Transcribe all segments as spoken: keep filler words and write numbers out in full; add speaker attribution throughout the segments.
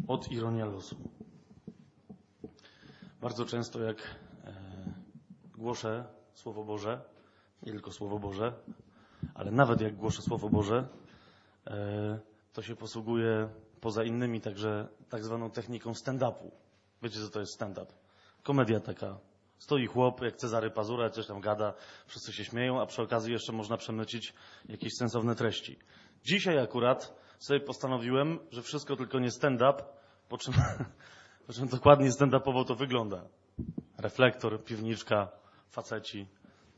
Speaker 1: Od ironia losu. Bardzo często jak e, głoszę Słowo Boże, nie tylko Słowo Boże, ale nawet jak głoszę Słowo Boże, e, to się posługuję poza innymi także tak zwaną techniką stand-upu. Wiecie, co to jest stand-up? Komedia taka. Stoi chłop, jak Cezary Pazura, coś tam gada, wszyscy się śmieją, a przy okazji jeszcze można przemycić jakieś sensowne treści. Dzisiaj akurat sobie postanowiłem, że wszystko tylko nie stand-up, po czym, po czym dokładnie stand-upowo to wygląda. Reflektor, piwniczka, faceci.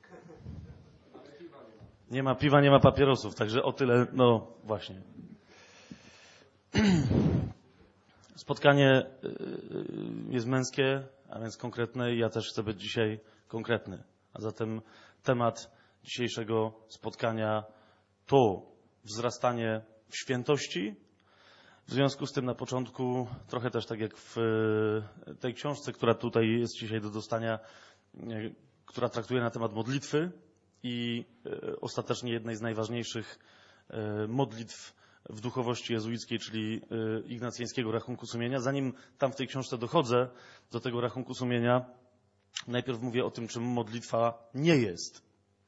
Speaker 1: Nie ma piwa, nie ma papierosów, także o tyle, no właśnie. Spotkanie jest męskie, a więc konkretne i ja też chcę być dzisiaj konkretny. A zatem temat dzisiejszego spotkania to wzrastanie w świętości. W związku z tym na początku, trochę też tak jak w tej książce, która tutaj jest dzisiaj do dostania, która traktuje na temat modlitwy i ostatecznie jednej z najważniejszych modlitw w duchowości jezuickiej, czyli ignacjańskiego rachunku sumienia. Zanim tam w tej książce dochodzę do tego rachunku sumienia, najpierw mówię o tym, czym modlitwa nie jest.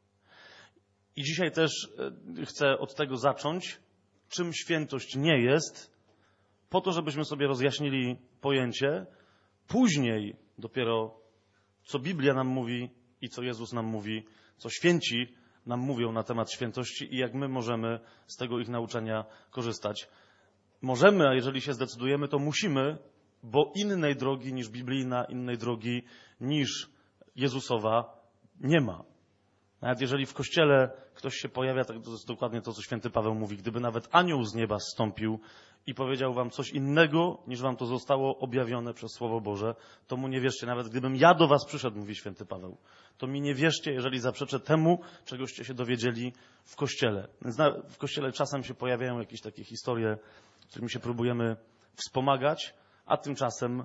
Speaker 1: I dzisiaj też chcę od tego zacząć, czym świętość nie jest, po to, żebyśmy sobie rozjaśnili pojęcie. Później dopiero, co Biblia nam mówi i co Jezus nam mówi, co święci nam mówią na temat świętości i jak my możemy z tego ich nauczania korzystać. Możemy, a jeżeli się zdecydujemy, to musimy, bo innej drogi niż biblijna, innej drogi niż Jezusowa nie ma. Nawet jeżeli w Kościele ktoś się pojawia, to jest dokładnie to, co święty Paweł mówi. Gdyby nawet anioł z nieba zstąpił i powiedział wam coś innego, niż wam to zostało objawione przez Słowo Boże, to mu nie wierzcie. Nawet gdybym ja do was przyszedł, mówi święty Paweł, to mi nie wierzcie, jeżeli zaprzeczę temu, czegoście się dowiedzieli w Kościele. Więc w Kościele czasem się pojawiają jakieś takie historie, którymi się próbujemy wspomagać, a tymczasem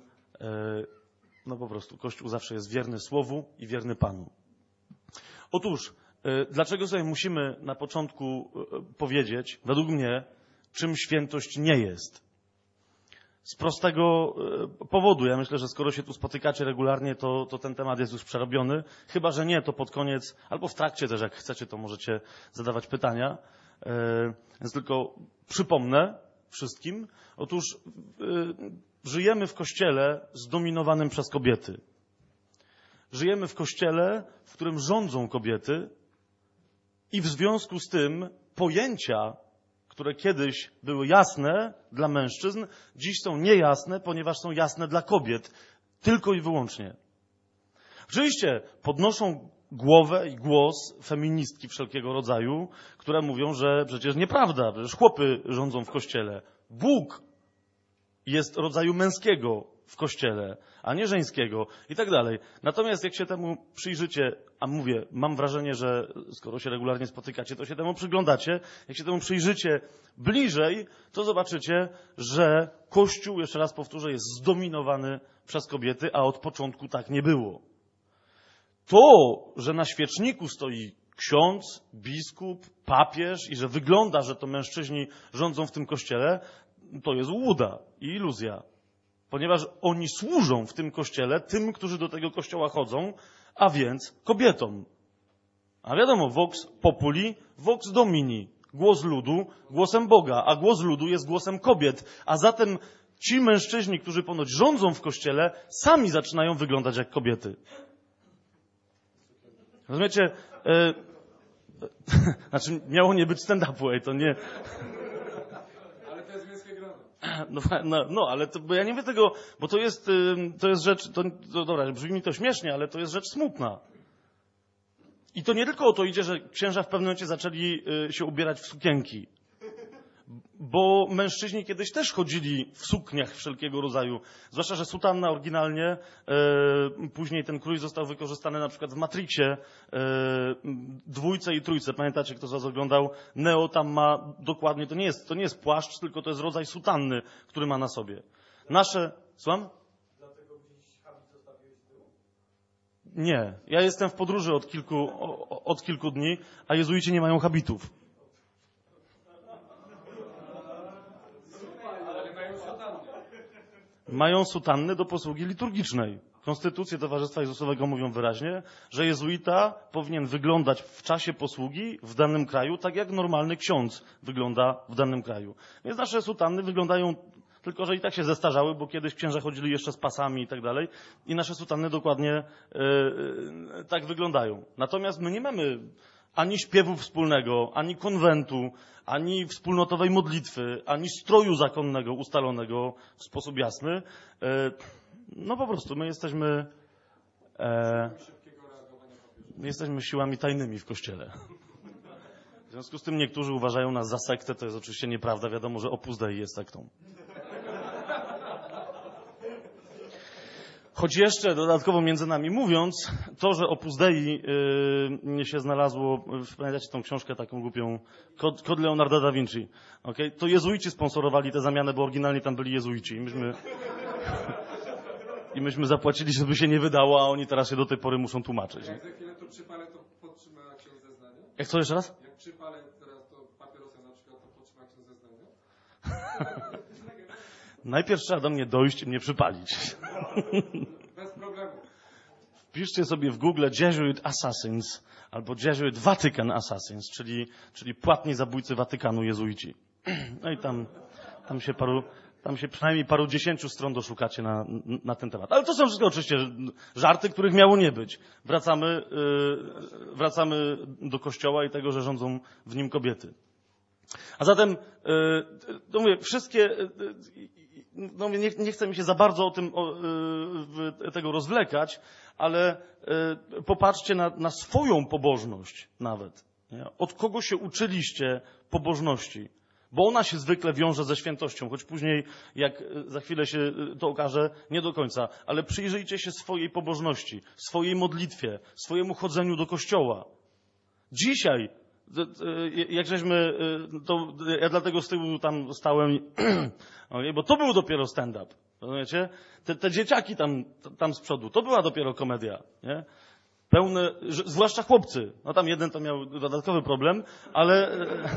Speaker 1: no po prostu Kościół zawsze jest wierny Słowu i wierny Panu. Otóż, dlaczego sobie musimy na początku powiedzieć, według mnie, czym świętość nie jest? Z prostego powodu. Ja myślę, że skoro się tu spotykacie regularnie, to, to ten temat jest już przerobiony. Chyba że nie, to pod koniec, albo w trakcie też, jak chcecie, to możecie zadawać pytania. Więc tylko przypomnę wszystkim. Otóż żyjemy w Kościele zdominowanym przez kobiety. Żyjemy w Kościele, w którym rządzą kobiety i w związku z tym pojęcia, które kiedyś były jasne dla mężczyzn, dziś są niejasne, ponieważ są jasne dla kobiet. Tylko i wyłącznie. Oczywiście podnoszą głowę i głos feministki wszelkiego rodzaju, które mówią, że przecież nieprawda, przecież chłopy rządzą w Kościele. Bóg jest rodzaju męskiego w Kościele, a nie żeńskiego i tak dalej. Natomiast jak się temu przyjrzycie, a mówię, mam wrażenie, że skoro się regularnie spotykacie, to się temu przyglądacie, jak się temu przyjrzycie bliżej, to zobaczycie, że Kościół, jeszcze raz powtórzę, jest zdominowany przez kobiety, a od początku tak nie było. To, że na świeczniku stoi ksiądz, biskup, papież i że wygląda, że to mężczyźni rządzą w tym Kościele, to jest łuda i iluzja. Ponieważ oni służą w tym Kościele tym, którzy do tego Kościoła chodzą, a więc kobietom. A wiadomo, vox populi, vox domini. Głos ludu, głosem Boga, a głos ludu jest głosem kobiet. A zatem ci mężczyźni, którzy ponoć rządzą w Kościele, sami zaczynają wyglądać jak kobiety. Rozumiecie? E... Znaczy, miało nie być stand-upu, ej, to nie... No, no, no, ale to, bo ja nie mówię tego, bo to jest, to jest rzecz, to, to dobra, brzmi mi to śmiesznie, ale to jest rzecz smutna. I to nie tylko o to idzie, że księża w pewnym momencie zaczęli się ubierać w sukienki. Bo mężczyźni kiedyś też chodzili w sukniach wszelkiego rodzaju. Zwłaszcza, że sutanna oryginalnie, e, później ten krój został wykorzystany na przykład w Matrixie, e, dwójce i trójce. Pamiętacie, kto z was oglądał? Neo tam ma dokładnie, to nie jest, to nie jest płaszcz, tylko to jest rodzaj sutanny, który ma na sobie. Nasze... Słucham? Dlatego gdzieś habit zostawiłeś z tyłu? Nie. Ja jestem w podróży od kilku, od kilku dni, a jezuici nie mają habitów. mają sutanny do posługi liturgicznej. Konstytucje Towarzystwa Jezusowego mówią wyraźnie, że jezuita powinien wyglądać w czasie posługi w danym kraju tak, jak normalny ksiądz wygląda w danym kraju. Więc nasze sutanny wyglądają, tylko że i tak się zestarzały, bo kiedyś księża chodzili jeszcze z pasami i tak dalej. I nasze sutanny dokładnie yy, tak wyglądają. Natomiast my nie mamy ani śpiewu wspólnego, ani konwentu, ani wspólnotowej modlitwy, ani stroju zakonnego ustalonego w sposób jasny. Yy, No po prostu my jesteśmy, e, my jesteśmy siłami tajnymi w Kościele. W związku z tym niektórzy uważają nas za sektę, to jest oczywiście nieprawda, wiadomo, że Opus Dei jest sektą. Choć jeszcze dodatkowo między nami mówiąc, to, że Opus Dei yy, się znalazło, pamiętacie tą książkę taką głupią, Kod, Kod Leonarda da Vinci, okay? To jezuici sponsorowali tę zamianę, bo oryginalnie tam byli jezuici. I myśmy... I myśmy zapłacili, żeby się nie wydało, a oni teraz się do tej pory muszą tłumaczyć.
Speaker 2: Jak za chwilę to przypalę, to podtrzyma ksiądz zeznania?
Speaker 1: Jak co jeszcze raz?
Speaker 2: Jak przypalę teraz to papierosem na przykład, to podtrzyma ksiądz zeznania?
Speaker 1: Najpierw trzeba do mnie dojść i mnie przypalić.
Speaker 2: Bez problemu.
Speaker 1: Wpiszcie sobie w Google Jesuit Assassins albo Jesuit Vatican Assassins, czyli, czyli płatni zabójcy Watykanu jezuici. No i tam, tam się paru... Tam się przynajmniej paru dziesięciu stron doszukacie na, na ten temat. Ale to są wszystko oczywiście żarty, których miało nie być. Wracamy, yy, wracamy do Kościoła i tego, że rządzą w nim kobiety. A zatem, yy, no mówię, wszystkie, yy, no mówię, nie, nie chcę mi się za bardzo o tym o, yy, tego rozwlekać, ale yy, popatrzcie na, na swoją pobożność nawet. Nie? Od kogo się uczyliście pobożności? Bo ona się zwykle wiąże ze świętością, choć później, jak za chwilę się to okaże, nie do końca. Ale przyjrzyjcie się swojej pobożności, swojej modlitwie, swojemu chodzeniu do kościoła. Dzisiaj, jak żeśmy, to ja dlatego z tyłu tam stałem, bo to był dopiero stand-up. Rozumiecie? Te, te dzieciaki tam, tam z przodu, to była dopiero komedia. Nie? Pełne, zwłaszcza chłopcy. No tam jeden to miał dodatkowy problem, ale...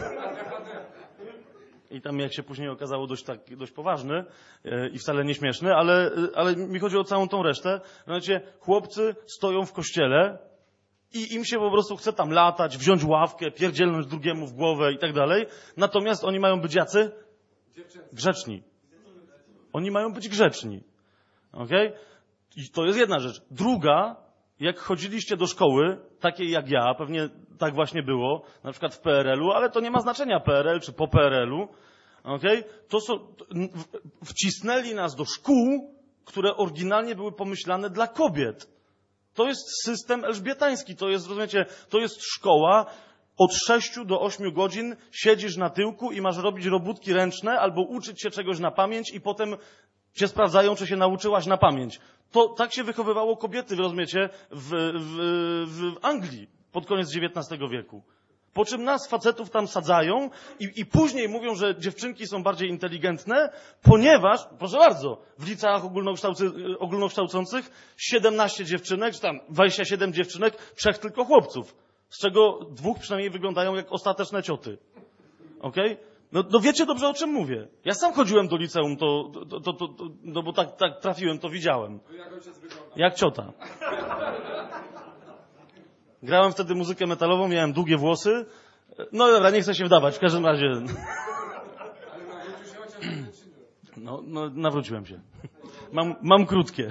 Speaker 1: I tam, jak się później okazało, dość, tak, dość poważny yy, i wcale nieśmieszny, ale, yy, ale mi chodzi o całą tą resztę. Znaczy, chłopcy stoją w kościele i im się po prostu chce tam latać, wziąć ławkę, pierdzielnąć drugiemu w głowę i tak dalej. Natomiast oni mają być jacy? Grzeczni. Oni mają być grzeczni. Okej? I to jest jedna rzecz. Druga, jak chodziliście do szkoły, takiej jak ja, pewnie tak właśnie było, na przykład w P R L u, ale to nie ma znaczenia P R L czy po P R L u, okay? To są, wcisnęli nas do szkół, które oryginalnie były pomyślane dla kobiet. To jest system elżbietański, to jest, rozumiecie, to jest szkoła, od sześciu do ośmiu godzin siedzisz na tyłku i masz robić robótki ręczne albo uczyć się czegoś na pamięć i potem cię sprawdzają, czy się nauczyłaś na pamięć. To tak się wychowywało kobiety, rozumiecie, w, w, w Anglii pod koniec dziewiętnastego wieku. Po czym nas, facetów, tam sadzają i, i później mówią, że dziewczynki są bardziej inteligentne, ponieważ, proszę bardzo, w liceach ogólnokształcy, ogólnokształcących siedemnaście dziewczynek, czy tam dwadzieścia siedem dziewczynek, trzech tylko chłopców, z czego dwóch przynajmniej wyglądają jak ostateczne cioty. Okej? Okay? No, no wiecie dobrze, o czym mówię. Ja sam chodziłem do liceum, to, to, to, to, to no bo tak, tak trafiłem, to widziałem.
Speaker 2: Jak ojciec wygląda?
Speaker 1: Jak ciota. Grałem wtedy muzykę metalową, miałem długie włosy. No dobra, nie chcę się wdawać, w każdym razie.
Speaker 2: Ale nawrócił się ojciec, czy nie?
Speaker 1: No, no nawróciłem się. Mam, mam krótkie.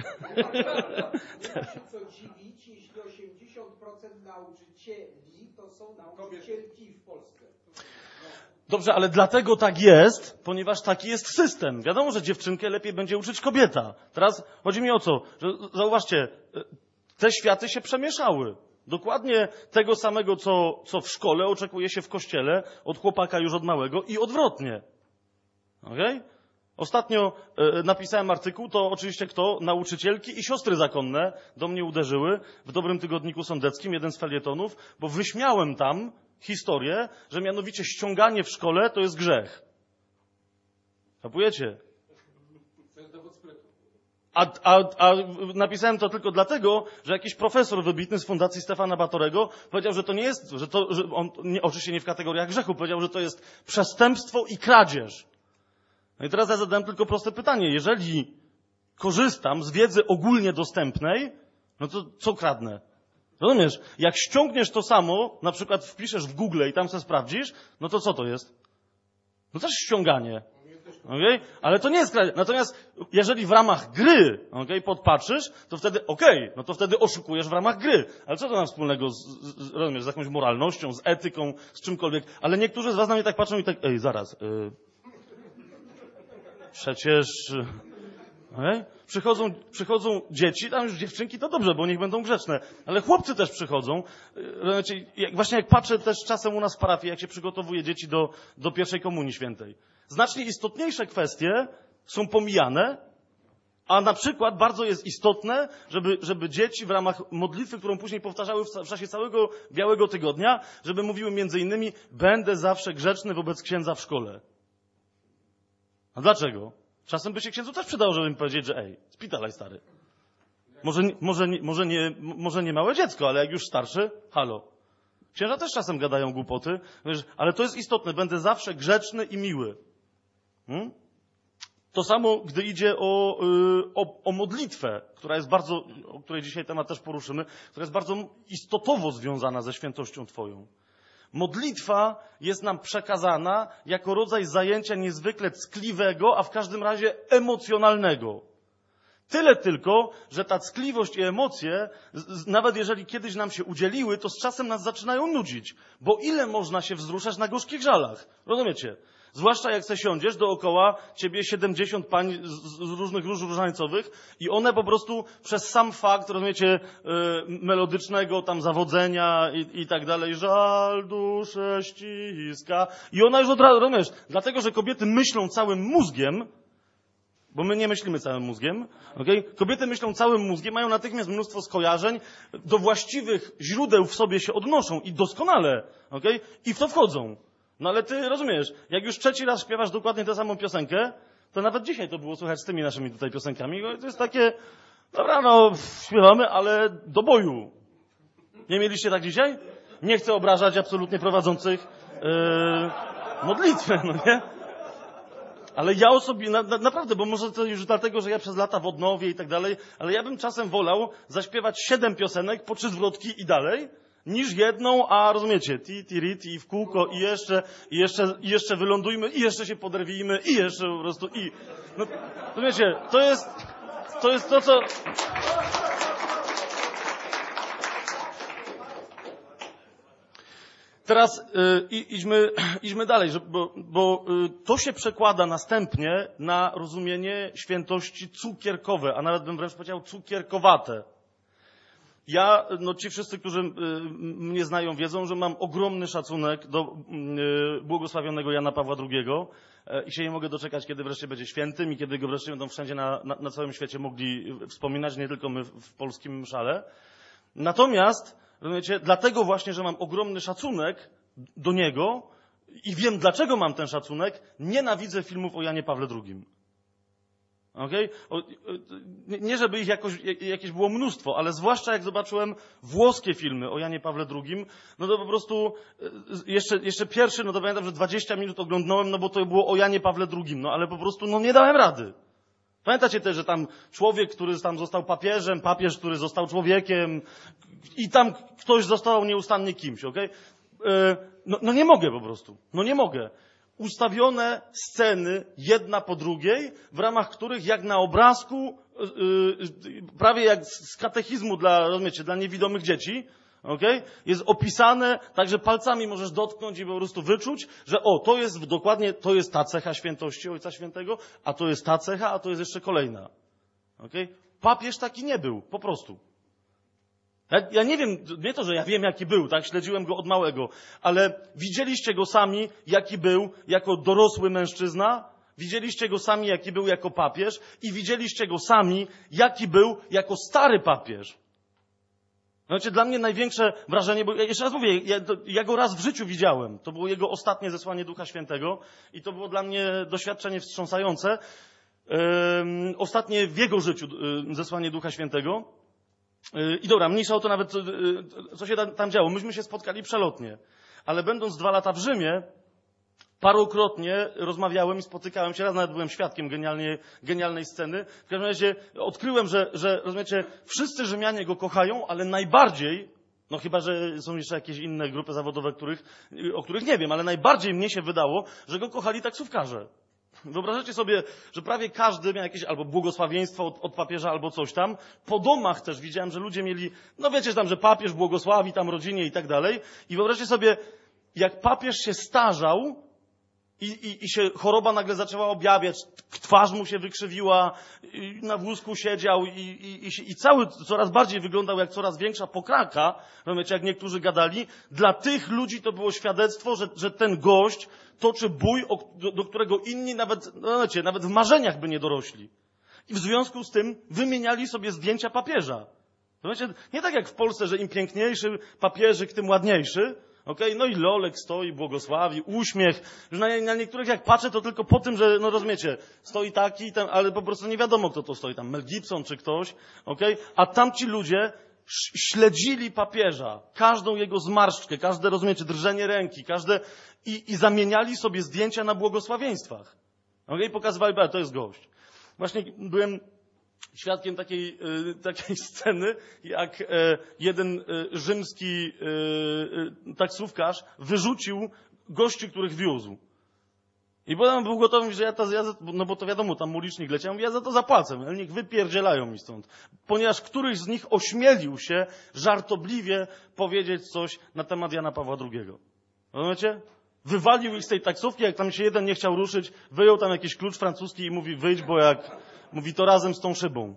Speaker 3: Co dziwić, jeśli osiemdziesiąt procent nauczycieli to są nauczycielki w Polsce.
Speaker 1: Dobrze, ale dlatego tak jest, ponieważ taki jest system. Wiadomo, że dziewczynkę lepiej będzie uczyć kobieta. Teraz chodzi mi o co? Że, zauważcie, te światy się przemieszały. Dokładnie tego samego, co, co w szkole oczekuje się w kościele od chłopaka już od małego i odwrotnie. Okej? Ostatnio e, napisałem artykuł, to oczywiście kto? Nauczycielki i siostry zakonne do mnie uderzyły w Dobrym Tygodniku Sądeckim, jeden z felietonów, bo wyśmiałem tam historię, że mianowicie ściąganie w szkole to jest grzech. Kapujecie?
Speaker 2: To jest dowód sprytu.
Speaker 1: A, a, a napisałem to tylko dlatego, że jakiś profesor wybitny z Fundacji Stefana Batorego powiedział, że to nie jest, że to, że on, nie, oczywiście nie w kategoriach grzechu, powiedział, że to jest przestępstwo i kradzież. No i teraz ja zadałem tylko proste pytanie. Jeżeli korzystam z wiedzy ogólnie dostępnej, no to co kradnę? Rozumiesz? Jak ściągniesz to samo, na przykład wpiszesz w Google i tam se sprawdzisz, no to co to jest? No też ściąganie. Okay? Ale to nie jest kradzież. Natomiast jeżeli w ramach gry, okay, podpatrzysz, to wtedy okej, okay, no to wtedy oszukujesz w ramach gry. Ale co to ma wspólnego z, z, rozumiesz, z jakąś moralnością, z etyką, z czymkolwiek? Ale niektórzy z was na mnie tak patrzą i tak, ej, zaraz, yy, przecież... Okay? Przychodzą, przychodzą dzieci, tam już dziewczynki, to dobrze, bo niech będą grzeczne, ale chłopcy też przychodzą. Znaczy, jak, właśnie jak patrzę też czasem u nas w parafii, jak się przygotowuje dzieci do, do pierwszej komunii świętej. Znacznie istotniejsze kwestie są pomijane, a na przykład bardzo jest istotne, żeby, żeby dzieci w ramach modlitwy, którą później powtarzały w, w czasie całego Białego Tygodnia, żeby mówiły między innymi, będę zawsze grzeczny wobec księdza w szkole. A dlaczego? Czasem by się księdzu też przydało, żeby mi powiedzieć, że ej, spitalaj stary. Może, może, może, nie, może nie małe dziecko, ale jak już starszy, halo. Księża też czasem gadają głupoty, ale to jest istotne, będę zawsze grzeczny i miły. Hmm? To samo, gdy idzie o, o, o modlitwę, która jest bardzo, o której dzisiaj temat też poruszymy, która jest bardzo istotowo związana ze świętością Twoją. Modlitwa jest nam przekazana jako rodzaj zajęcia niezwykle ckliwego, a w każdym razie emocjonalnego. Tyle tylko, że ta ckliwość i emocje, nawet jeżeli kiedyś nam się udzieliły, to z czasem nas zaczynają nudzić. Bo ile można się wzruszać na gorzkich żalach? Rozumiecie? Zwłaszcza jak se siądziesz, dookoła ciebie siedemdziesiąt pań z, z różnych róż różańcowych i one po prostu przez sam fakt, rozumiecie, yy, melodycznego tam zawodzenia i, i tak dalej, żal duszę ściska. I ona już od razu, rozumiesz, dlatego, że kobiety myślą całym mózgiem, bo my nie myślimy całym mózgiem, okay? Kobiety myślą całym mózgiem, mają natychmiast mnóstwo skojarzeń, do właściwych źródeł w sobie się odnoszą i doskonale, okay? I w to wchodzą. No ale ty rozumiesz, jak już trzeci raz śpiewasz dokładnie tę samą piosenkę, to nawet dzisiaj to było słychać z tymi naszymi tutaj piosenkami. To jest takie, dobra, no śpiewamy, ale do boju. Nie mieliście tak dzisiaj? Nie chcę obrażać absolutnie prowadzących yy, modlitwę, no nie? Ale ja osobiście, na, na, naprawdę, bo może to już dlatego, że ja przez lata w odnowie i tak dalej, ale ja bym czasem wolał zaśpiewać siedem piosenek, po trzy zwrotki i dalej, niż jedną, a rozumiecie, ti, ti, ri, ti, w kółko i jeszcze, i jeszcze, i jeszcze wylądujmy, i jeszcze się podrwijmy, i jeszcze po prostu, i... No, rozumiecie, to jest, to jest to, co... Teraz y, idźmy, idźmy dalej, że, bo, bo y, to się przekłada następnie na rozumienie świętości cukierkowe, a nawet bym wręcz powiedział cukierkowate. Ja, no ci wszyscy, którzy y, mnie znają, wiedzą, że mam ogromny szacunek do y, błogosławionego Jana Pawła drugiego y, i się nie mogę doczekać, kiedy wreszcie będzie świętym i kiedy go wreszcie będą wszędzie na, na, na całym świecie mogli wspominać, nie tylko my w, w polskim mszale. Natomiast, rozumiecie, dlatego właśnie, że mam ogromny szacunek do niego i wiem, dlaczego mam ten szacunek, nienawidzę filmów o Janie Pawle drugim. Okay? O, nie, żeby ich jakoś, jakieś było mnóstwo, ale zwłaszcza jak zobaczyłem włoskie filmy o Janie Pawle drugim, no to po prostu jeszcze, jeszcze pierwszy, no to pamiętam, że dwadzieścia minut oglądnąłem, no bo to było o Janie Pawle drugim, no ale po prostu no nie dałem rady. Pamiętacie też, że tam człowiek, który tam został papieżem, papież, który został człowiekiem i tam ktoś został nieustannie kimś, okej? Okay? No, no nie mogę po prostu, no nie mogę. Ustawione sceny, jedna po drugiej, w ramach których jak na obrazku, yy, prawie jak z katechizmu dla, rozumiecie, dla niewidomych dzieci, okay? Jest opisane, tak że palcami możesz dotknąć i po prostu wyczuć, że o, to jest dokładnie, to jest ta cecha świętości Ojca Świętego, a to jest ta cecha, a to jest jeszcze kolejna. Okay? Papież taki nie był, po prostu. Ja, ja nie wiem, nie to, że ja wiem, jaki był, tak, śledziłem go od małego, ale widzieliście go sami, jaki był jako dorosły mężczyzna, widzieliście go sami, jaki był jako papież i widzieliście go sami, jaki był jako stary papież. Znaczy, dla mnie największe wrażenie, bo ja jeszcze raz mówię, ja, to, ja go raz w życiu widziałem, to było jego ostatnie zesłanie Ducha Świętego i to było dla mnie doświadczenie wstrząsające, yy, ostatnie w jego życiu yy, zesłanie Ducha Świętego. I dobra, mniejsza o to nawet, co się tam działo. Myśmy się spotkali przelotnie. Ale będąc dwa lata w Rzymie, Parokrotnie rozmawiałem i spotykałem się, raz nawet byłem świadkiem genialnie, genialnej sceny. W każdym razie odkryłem, że, że, rozumiecie, wszyscy Rzymianie go kochają, ale najbardziej, no chyba, że są jeszcze jakieś inne grupy zawodowe, których, o których nie wiem, ale najbardziej mnie się wydało, że go kochali taksówkarze. Wyobrażacie sobie, że prawie każdy miał jakieś albo błogosławieństwo od, od papieża, albo coś tam. Po domach też widziałem, że ludzie mieli, no wiecie tam, że papież błogosławi tam rodzinie i tak dalej. I wyobraźcie sobie, jak papież się starzał, I, i, I się choroba nagle zaczęła objawiać, twarz mu się wykrzywiła, na wózku siedział i, i, i, i cały coraz bardziej wyglądał jak coraz większa pokraka, rozumiecie, jak niektórzy gadali. Dla tych ludzi to było świadectwo, że, że ten gość toczy bój, do, do którego inni nawet, no wiecie, nawet w marzeniach by nie dorośli. I w związku z tym wymieniali sobie zdjęcia papieża. Rozumiecie, nie tak jak w Polsce, że im piękniejszy papieżyk, tym ładniejszy. Okay? No i Lolek stoi, błogosławi, uśmiech. Na, na niektórych jak patrzę, to tylko po tym, że, no rozumiecie, stoi taki, ten, ale po prostu nie wiadomo, kto to stoi tam, Mel Gibson czy ktoś. Okay? A tamci ludzie śledzili papieża, każdą jego zmarszczkę, każde, rozumiecie, drżenie ręki, każde i, i zamieniali sobie zdjęcia na błogosławieństwach. Okay? Pokazywali, że to jest gość. Właśnie byłem świadkiem takiej, y, takiej sceny, jak y, jeden y, rzymski y, y, taksówkarz wyrzucił gości, których wiózł. I potem był gotowy, że ja to, ja, no bo to wiadomo, tam mu licznik leciał, mówię, ja za to zapłacę, ale niech wypierdzielają mi stąd. Ponieważ któryś z nich ośmielił się żartobliwie powiedzieć coś na temat Jana Pawła drugiego. Rozumiecie? Wywalił ich z tej taksówki, jak tam się jeden nie chciał ruszyć, wyjął tam jakiś klucz francuski i mówi, wyjdź, bo jak... Mówi to razem z tą szybą.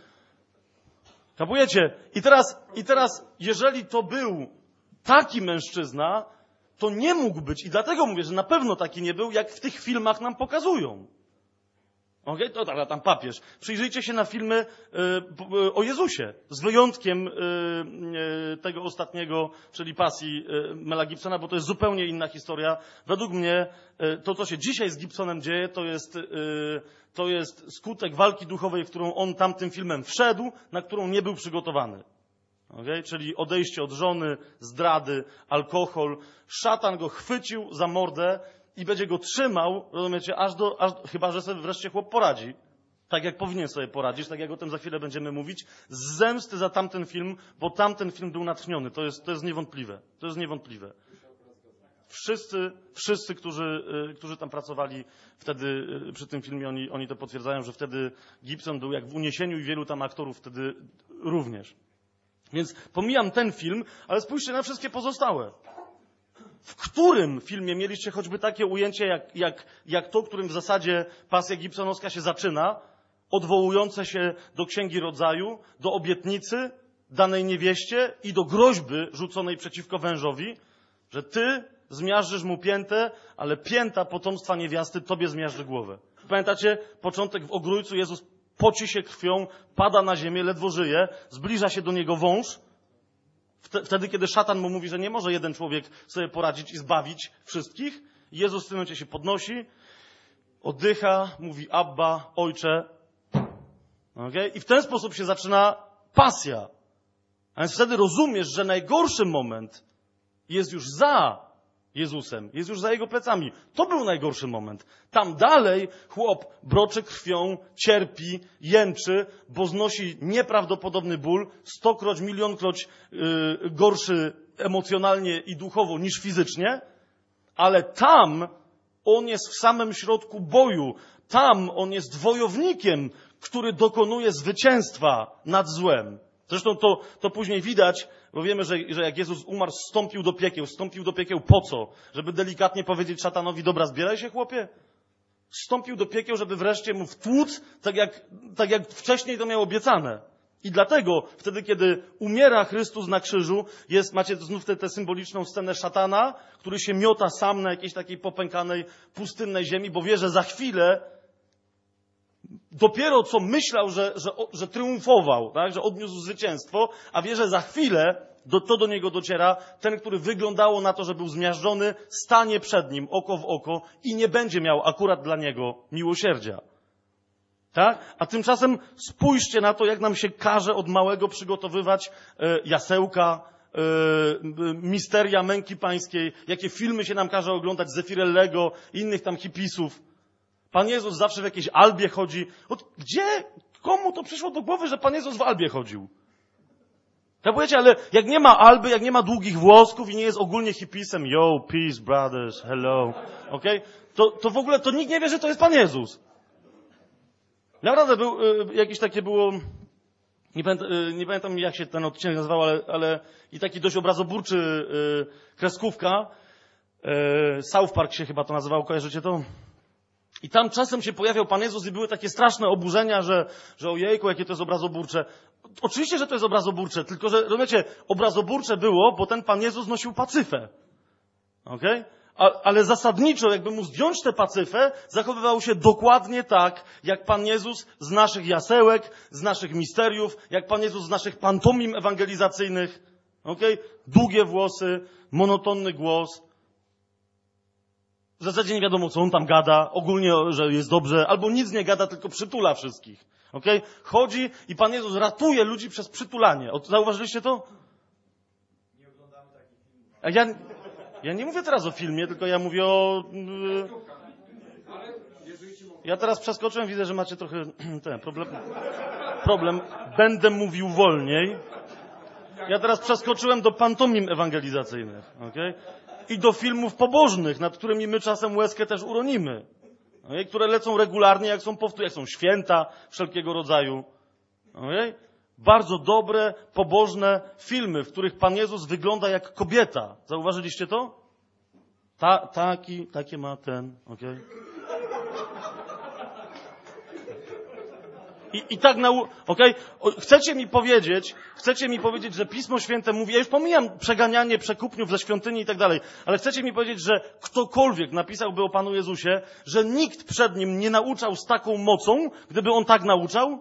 Speaker 1: Kapujecie? I teraz, i teraz, jeżeli to był taki mężczyzna, to nie mógł być, i dlatego mówię, że na pewno taki nie był, jak w tych filmach nam pokazują. Okej? Okay? To ale tam papież. Przyjrzyjcie się na filmy y, y, o Jezusie, z wyjątkiem y, y, tego ostatniego, czyli Pasji y, Mela Gibsona, bo to jest zupełnie inna historia. Według mnie y, to, co się dzisiaj z Gibsonem dzieje, to jest, y, to jest skutek walki duchowej, w którą on tamtym filmem wszedł, na którą nie był przygotowany. Okay? Czyli odejście od żony, zdrady, alkohol. Szatan go chwycił za mordę i będzie go trzymał, rozumiecie, aż do, aż, chyba że sobie wreszcie chłop poradzi. Tak jak powinien sobie poradzić, tak jak o tym za chwilę będziemy mówić, z zemsty za tamten film, bo tamten film był natchniony. To jest, to jest niewątpliwe. To jest niewątpliwe. Wszyscy, wszyscy, którzy, którzy tam pracowali wtedy przy tym filmie, oni, oni to potwierdzają, że wtedy Gibson był jak w uniesieniu i wielu tam aktorów wtedy również. Więc pomijam ten film, ale spójrzcie na wszystkie pozostałe. W którym filmie mieliście choćby takie ujęcie, jak, jak, jak to, którym w zasadzie pasja gibsonowska się zaczyna, odwołujące się do Księgi Rodzaju, do obietnicy danej niewieście i do groźby rzuconej przeciwko wężowi, że ty zmiażdżysz mu piętę, ale pięta potomstwa niewiasty tobie zmiażdży głowę. Pamiętacie początek w Ogrójcu? Jezus poci się krwią, pada na ziemię, ledwo żyje, zbliża się do niego wąż. Wtedy, kiedy szatan mu mówi, że nie może jeden człowiek sobie poradzić i zbawić wszystkich, Jezus w tym momencie się podnosi, oddycha, mówi Abba, Ojcze. Okay? I w ten sposób się zaczyna pasja. A więc wtedy rozumiesz, że najgorszy moment jest już za Jezusem, jest już za Jego plecami. To był najgorszy moment. Tam dalej chłop broczy krwią, cierpi, jęczy, bo znosi nieprawdopodobny ból, stokroć, milionkroć yy, gorszy emocjonalnie i duchowo niż fizycznie, ale tam on jest w samym środku boju. Tam on jest wojownikiem, który dokonuje zwycięstwa nad złem. Zresztą to, to później widać, bo wiemy, że, że jak Jezus umarł, zstąpił do piekieł. Zstąpił do piekieł po co? Żeby delikatnie powiedzieć szatanowi, dobra, zbieraj się, chłopie. Zstąpił do piekieł, żeby wreszcie mu wtłuc, tak jak, tak jak wcześniej to miał obiecane. I dlatego wtedy, kiedy umiera Chrystus na krzyżu, jest, macie znów tę, tę symboliczną scenę szatana, który się miota sam na jakiejś takiej popękanej, pustynnej ziemi, bo wie, że za chwilę dopiero co myślał, że, że, że triumfował, tak? Że odniósł zwycięstwo, a wie, że za chwilę do, to do niego dociera, ten, który wyglądało na to, że był zmiażdżony, stanie przed nim oko w oko i nie będzie miał akurat dla niego miłosierdzia. Tak? A tymczasem spójrzcie na to, jak nam się każe od małego przygotowywać e, jasełka, yy, misteria męki pańskiej, jakie filmy się nam każe oglądać, Zeffirellego, innych tam hipisów. Pan Jezus zawsze w jakiejś albie chodzi. Od gdzie, komu to przyszło do głowy, że Pan Jezus w albie chodził? Tak powiecie, ale jak nie ma alby, jak nie ma długich włosków i nie jest ogólnie hipisem, yo, peace, brothers, hello, okej? Okay? To, to w ogóle, to nikt nie wie, że to jest Pan Jezus. Naprawdę był, y, jakieś takie było, nie pamiętam, y, nie pamiętam jak się ten odcinek nazywał, ale, ale i taki dość obrazoburczy y, kreskówka, y, South Park się chyba to nazywało, kojarzycie to? I tam czasem się pojawiał Pan Jezus i były takie straszne oburzenia, że, że ojejku, jakie to jest obrazoburcze. Oczywiście, że to jest obrazoburcze, tylko że, rozumiecie, obrazoburcze było, bo ten Pan Jezus nosił pacyfę. Okej? Okay? Ale zasadniczo, jakby mu zdjąć tę pacyfę, zachowywał się dokładnie tak, jak Pan Jezus z naszych jasełek, z naszych misteriów, jak Pan Jezus z naszych pantomim ewangelizacyjnych. Okej? Okay? Długie włosy, monotonny głos. W zasadzie nie wiadomo, co on tam gada. Ogólnie, że jest dobrze. Albo nic nie gada, tylko przytula wszystkich. Okej? Okay? Chodzi i Pan Jezus ratuje ludzi przez przytulanie. O, zauważyliście to?
Speaker 2: Nie oglądamy takich filmów.
Speaker 1: A ja, ja nie mówię teraz o filmie, tylko ja mówię o... Yy... Ja teraz przeskoczyłem, widzę, że macie trochę ten problem. Problem. Będę mówił wolniej. Ja teraz przeskoczyłem do pantomim ewangelizacyjnych. Okay? I do filmów pobożnych, nad którymi my czasem łezkę też uronimy. Okay? Które lecą regularnie, jak są, powtór- jak są święta wszelkiego rodzaju. Okay? Bardzo dobre, pobożne filmy, w których Pan Jezus wygląda jak kobieta. Zauważyliście to? Ta, taki, takie ma ten, okej? Okay? I, I tak na, okej? Okay? Chcecie mi powiedzieć, chcecie mi powiedzieć, że Pismo Święte mówi, ja już pomijam przeganianie przekupniów ze świątyni i tak dalej, ale chcecie mi powiedzieć, że ktokolwiek napisałby o Panu Jezusie, że nikt przed Nim nie nauczał z taką mocą, gdyby On tak nauczał?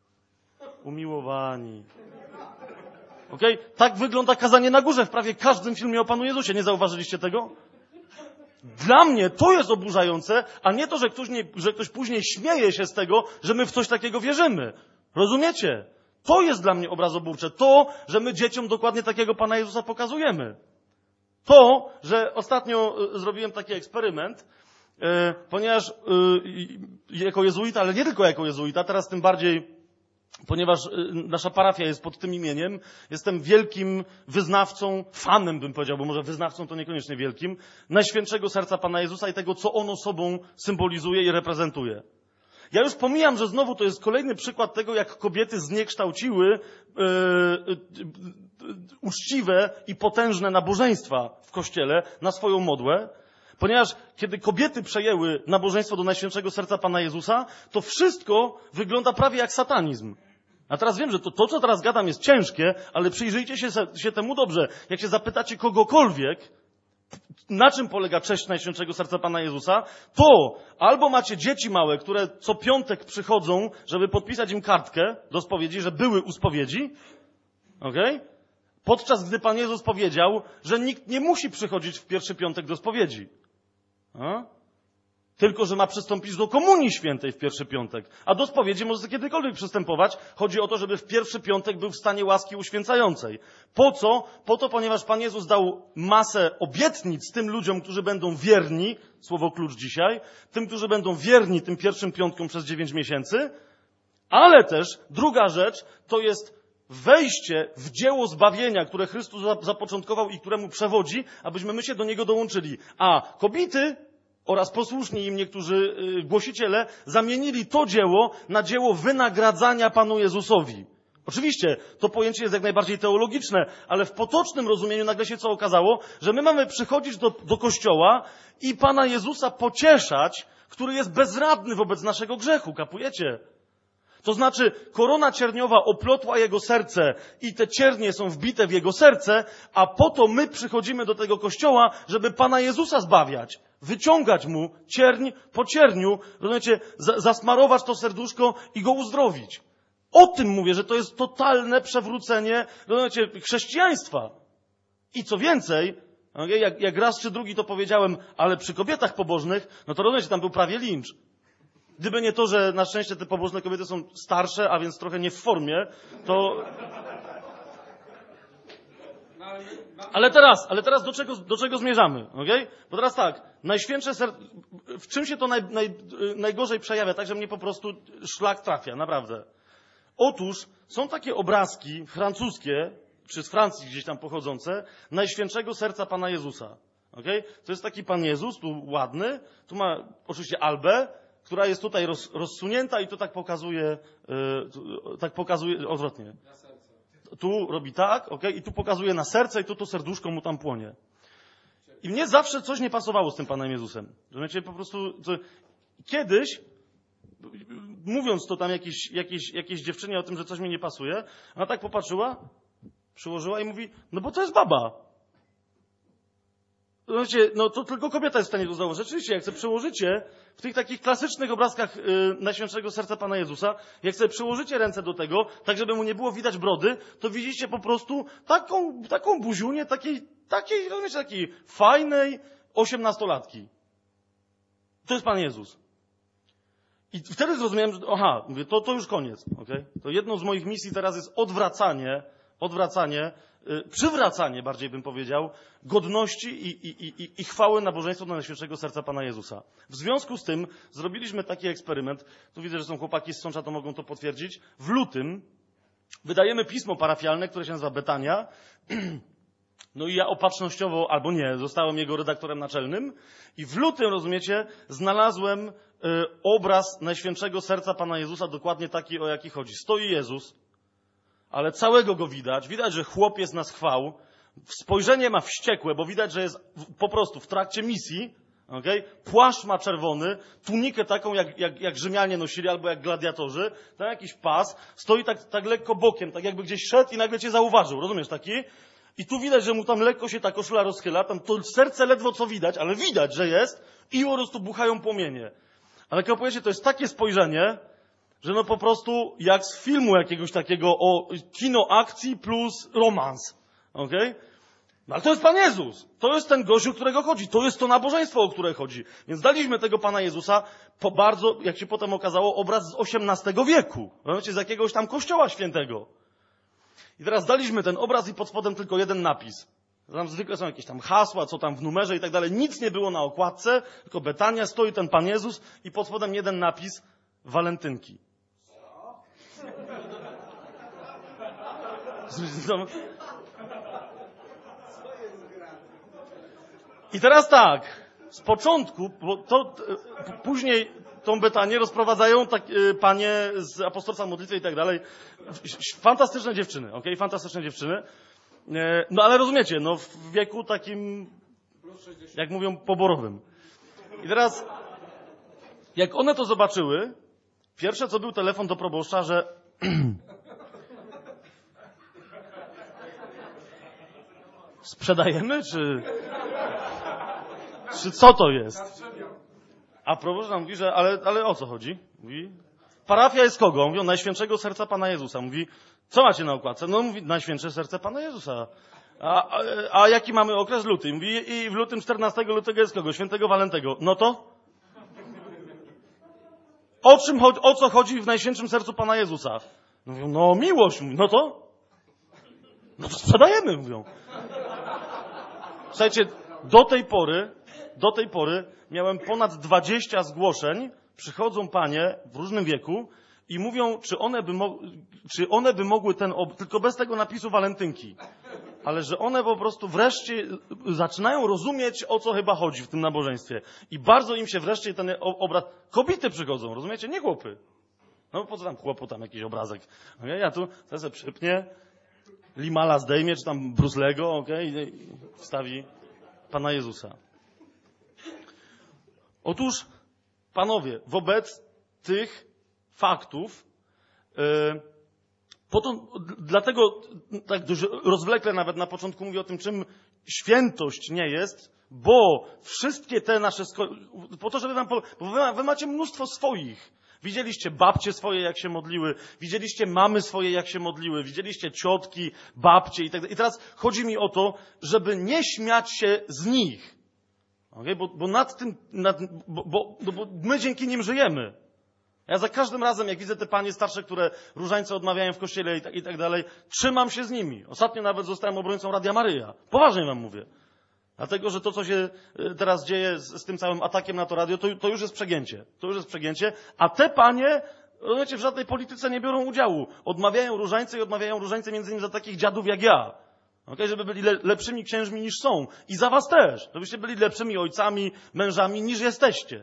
Speaker 1: Umiłowani. Okej? Okay? Tak wygląda kazanie na górze w prawie każdym filmie o Panu Jezusie. Nie zauważyliście tego? Dla mnie to jest oburzające, a nie to, że ktoś, nie, że ktoś później śmieje się z tego, że my w coś takiego wierzymy. Rozumiecie? To jest dla mnie obrazoburcze. To, że my dzieciom dokładnie takiego Pana Jezusa pokazujemy. To, że ostatnio zrobiłem taki eksperyment, e, ponieważ e, jako jezuita, ale nie tylko jako jezuita, teraz tym bardziej, ponieważ nasza parafia jest pod tym imieniem, jestem wielkim wyznawcą, fanem bym powiedział, bo może wyznawcą to niekoniecznie wielkim, Najświętszego Serca Pana Jezusa i tego, co ono sobą symbolizuje i reprezentuje. Ja już pomijam, że znowu to jest kolejny przykład tego, jak kobiety zniekształciły yy, yy, uczciwe i potężne nabożeństwa w Kościele na swoją modłę. Ponieważ kiedy kobiety przejęły nabożeństwo do Najświętszego Serca Pana Jezusa, to wszystko wygląda prawie jak satanizm. A teraz wiem, że to, to co teraz gadam, jest ciężkie, ale przyjrzyjcie się, się temu dobrze. Jak się zapytacie kogokolwiek, na czym polega cześć Najświętszego Serca Pana Jezusa, to albo macie dzieci małe, które co piątek przychodzą, żeby podpisać im kartkę do spowiedzi, że były u spowiedzi, okej? Okay? Podczas gdy Pan Jezus powiedział, że nikt nie musi przychodzić w pierwszy piątek do spowiedzi. A? Tylko że ma przystąpić do komunii świętej w pierwszy piątek. A do spowiedzi może kiedykolwiek przystępować. Chodzi o to, żeby w pierwszy piątek był w stanie łaski uświęcającej. Po co? Po to, ponieważ Pan Jezus dał masę obietnic tym ludziom, którzy będą wierni, słowo klucz dzisiaj, tym, którzy będą wierni tym pierwszym piątkom przez dziewięć miesięcy, ale też druga rzecz to jest wejście w dzieło zbawienia, które Chrystus zapoczątkował i któremu przewodzi, abyśmy my się do niego dołączyli. A kobiety oraz posłuszni im niektórzy głosiciele zamienili to dzieło na dzieło wynagradzania Panu Jezusowi. Oczywiście to pojęcie jest jak najbardziej teologiczne, ale w potocznym rozumieniu nagle się co okazało, że my mamy przychodzić do, do kościoła i Pana Jezusa pocieszać, który jest bezradny wobec naszego grzechu. Kapujecie? To znaczy, korona cierniowa oplotła jego serce i te ciernie są wbite w jego serce, a po to my przychodzimy do tego kościoła, żeby Pana Jezusa zbawiać. Wyciągać mu cierń po cierniu, rozumiecie, zasmarować to serduszko i go uzdrowić. O tym mówię, że to jest totalne przewrócenie, rozumiecie, chrześcijaństwa. I co więcej, jak, jak raz czy drugi to powiedziałem, ale przy kobietach pobożnych, no to rozumiecie, tam był prawie lincz. Gdyby nie to, że na szczęście te pobożne kobiety są starsze, a więc trochę nie w formie, to...
Speaker 2: No ale
Speaker 1: Ale teraz, ale teraz do czego, do czego zmierzamy, okej? Bo teraz tak, najświętsze serce, w czym się to naj, naj, najgorzej przejawia, tak, że mnie po prostu szlak trafia, naprawdę. Otóż są takie obrazki francuskie, czy z Francji gdzieś tam pochodzące, Najświętszego Serca Pana Jezusa, okej? To jest taki Pan Jezus, tu ładny, tu ma oczywiście albę, która jest tutaj roz, rozsunięta i to tak pokazuje, yy, tak pokazuje, odwrotnie. Tu robi tak, ok, i tu pokazuje na serce i tu to serduszko mu tam płonie. I mnie zawsze coś nie pasowało z tym Panem Jezusem. Rozumiecie, po prostu to, kiedyś, mówiąc to tam jakiejś, jakiejś, jakiejś dziewczynie o tym, że coś mi nie pasuje, ona tak popatrzyła, przyłożyła i mówi, no bo to jest baba. Rozumiecie, no to tylko kobieta jest w stanie to zauważyć. Rzeczywiście, jak sobie przełożycie w tych takich klasycznych obrazkach yy, Najświętszego Serca Pana Jezusa, jak sobie przyłożycie ręce do tego, tak żeby mu nie było widać brody, to widzicie po prostu taką, taką buziunię, takiej, takiej, rozumiecie, takiej fajnej osiemnastolatki. To jest Pan Jezus. I wtedy zrozumiałem, że aha, mówię, to, to już koniec, okej? To jedną z moich misji teraz jest odwracanie, odwracanie, yy, przywracanie, bardziej bym powiedział, godności i, i, i, i chwały nabożeństwu do Najświętszego Serca Pana Jezusa. W związku z tym zrobiliśmy taki eksperyment, tu widzę, że są chłopaki z Sącza, to mogą to potwierdzić. W lutym wydajemy pismo parafialne, które się nazywa Betania. No i ja opatrznościowo, albo nie, zostałem jego redaktorem naczelnym. I w lutym, rozumiecie, znalazłem y, obraz Najświętszego Serca Pana Jezusa, dokładnie taki, o jaki chodzi. Stoi Jezus, ale całego go widać. Widać, że chłop jest na schwał. Spojrzenie ma wściekłe, bo widać, że jest po prostu w trakcie misji. Okay? Płaszcz ma czerwony, tunikę taką, jak, jak, jak Rzymianie nosili, albo jak gladiatorzy. Tam jakiś pas. Stoi tak, tak lekko bokiem, tak jakby gdzieś szedł i nagle cię zauważył. Rozumiesz, taki? I tu widać, że mu tam lekko się ta koszula rozchyla. Tam to serce ledwo co widać, ale widać, że jest. I po prostu buchają płomienie. Ale jak opowiecie, to jest takie spojrzenie, że no po prostu jak z filmu jakiegoś takiego o kino akcji plus romans. Okej? Okay? No ale to jest Pan Jezus. To jest ten gość, o którego chodzi. To jest to nabożeństwo, o które chodzi. Więc daliśmy tego Pana Jezusa po bardzo, jak się potem okazało, obraz z osiemnastego wieku. Rozumiecie, z jakiegoś tam kościoła świętego. I teraz daliśmy ten obraz i pod spodem tylko jeden napis. Tam zwykle są jakieś tam hasła, co tam w numerze i tak dalej. Nic nie było na okładce, tylko Betania, stoi ten Pan Jezus i pod spodem jeden napis walentynki. I teraz tak, z początku, bo to e, później tą Betanię rozprowadzają tak, e, panie z apostolstwa modlitwy i tak dalej. Fantastyczne dziewczyny, okej, okay? Fantastyczne dziewczyny. E, no ale rozumiecie, no w wieku takim, jak mówią, poborowym. I teraz, jak one to zobaczyły, pierwsze co był telefon do proboszcza, że sprzedajemy, czy... Czy co to jest? A proboszcz nam mówi, że ale, ale o co chodzi? Mówi, parafia jest kogo? Mówi, Najświętszego Serca Pana Jezusa. Mówi, co macie na okładce? No mówi, Najświętsze Serce Pana Jezusa. A, a, a jaki mamy okres? Luty. Mówi, i w lutym czternastego lutego jest kogo? Świętego Walentego. No to? O czym chodzi, o co chodzi w Najświętszym Sercu Pana Jezusa? Mówią, no miłość. Mówi, no to? No to sprzedajemy, mówią. Słuchajcie, do tej pory Do tej pory miałem ponad dwadzieścia zgłoszeń, przychodzą panie w różnym wieku i mówią, czy one by, mo- czy one by mogły ten, ob- tylko bez tego napisu walentynki, ale że one po prostu wreszcie zaczynają rozumieć, o co chyba chodzi w tym nabożeństwie. I bardzo im się wreszcie ten obraz, kobiety przychodzą, rozumiecie, nie chłopy. No po co tam chłopu, tam jakiś obrazek. Okay? Ja tu teraz se przypnie, Limala zdejmie, czy tam Bruslego, okej, okay? Wstawi Pana Jezusa. Otóż, panowie, wobec tych faktów, yy, potem, dlatego tak dość rozwlekle nawet na początku mówię o tym, czym świętość nie jest, bo wszystkie te nasze, sko- po to, żeby wam, po- bo wy, wy macie mnóstwo swoich. Widzieliście babcie swoje, jak się modliły, widzieliście mamy swoje, jak się modliły, widzieliście ciotki, babcie i tak dalej. I teraz chodzi mi o to, żeby nie śmiać się z nich. Okay? Bo, bo nad tym, nad, bo, bo, bo my dzięki nim żyjemy. Ja za każdym razem, jak widzę te panie starsze, które różańce odmawiają w kościele i tak, i tak dalej, trzymam się z nimi. Ostatnio nawet zostałem obrońcą Radia Maryja. Poważnie wam mówię. Dlatego, że to, co się teraz dzieje z, z tym całym atakiem na to radio, to, to już jest przegięcie. To już jest przegięcie. A te panie, rozumiecie, w żadnej polityce nie biorą udziału. Odmawiają różańce i odmawiają różańce między innymi za takich dziadów jak ja. Okay? Żeby byli le, lepszymi księżmi niż są. I za was też. Żebyście byli lepszymi ojcami, mężami niż jesteście.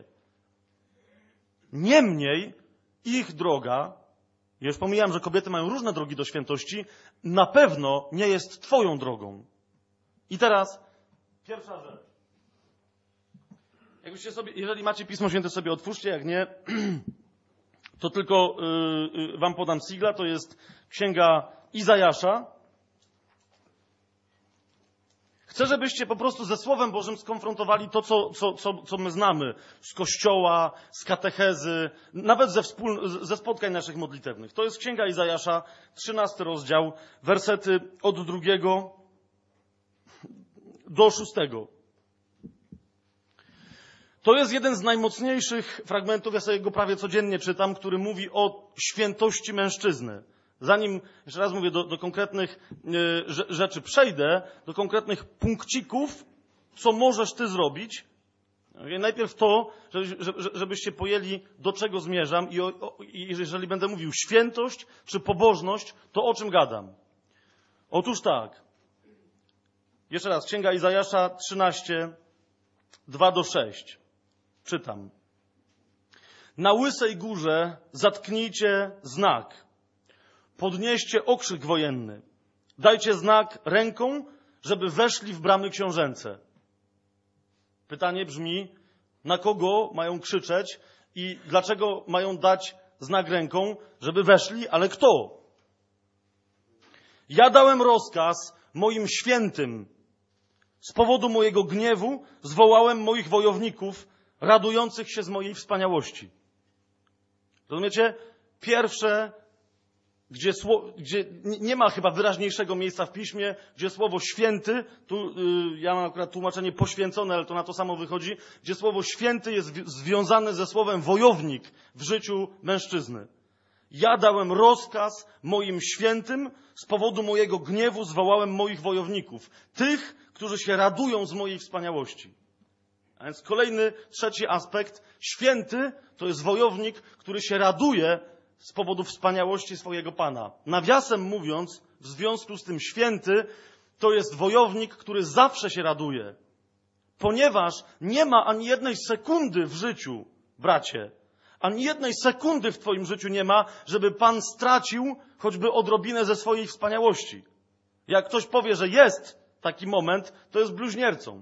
Speaker 1: Niemniej ich droga, ja już pomijam, że kobiety mają różne drogi do świętości, na pewno nie jest twoją drogą. I teraz pierwsza rzecz. Jakbyście sobie, jeżeli macie Pismo Święte, sobie otwórzcie, jak nie, to tylko yy, yy, wam podam sigla, to jest Księga Izajasza. Chcę, żebyście po prostu ze Słowem Bożym skonfrontowali to, co, co, co, co my znamy z Kościoła, z katechezy, nawet ze, wspól... ze spotkań naszych modlitewnych. To jest Księga Izajasza, trzynasty rozdział, wersety od drugiego do szóstego. To jest jeden z najmocniejszych fragmentów, ja sobie go prawie codziennie czytam, który mówi o świętości mężczyzny. Zanim, jeszcze raz mówię, do, do konkretnych y, rzeczy przejdę, do konkretnych punkcików, co możesz ty zrobić. Najpierw to, żeby, żebyście pojęli, do czego zmierzam i, o, i jeżeli będę mówił świętość czy pobożność, to o czym gadam. Otóż tak. Jeszcze raz, Księga Izajasza trzynaście, dwa do sześciu. Czytam. Na łysej górze zatknijcie znak. Podnieście okrzyk wojenny. Dajcie znak ręką, żeby weszli w bramy książęce. Pytanie brzmi, na kogo mają krzyczeć i dlaczego mają dać znak ręką, żeby weszli, ale kto? Ja dałem rozkaz moim świętym. Z powodu mojego gniewu zwołałem moich wojowników, radujących się z mojej wspaniałości. Rozumiecie? Pierwsze, gdzie, sło, gdzie nie ma chyba wyraźniejszego miejsca w Piśmie, gdzie słowo święty, tu yy, ja mam akurat tłumaczenie poświęcone, ale to na to samo wychodzi, gdzie słowo święty jest w, związane ze słowem wojownik w życiu mężczyzny. Ja dałem rozkaz moim świętym, z powodu mojego gniewu zwołałem moich wojowników, tych, którzy się radują z mojej wspaniałości. A więc kolejny, trzeci aspekt. Święty to jest wojownik, który się raduje z powodu wspaniałości swojego Pana. Nawiasem mówiąc, w związku z tym święty to jest wojownik, który zawsze się raduje. Ponieważ nie ma ani jednej sekundy w życiu, bracie, ani jednej sekundy w twoim życiu nie ma, żeby Pan stracił choćby odrobinę ze swojej wspaniałości. Jak ktoś powie, że jest taki moment, to jest bluźniercą.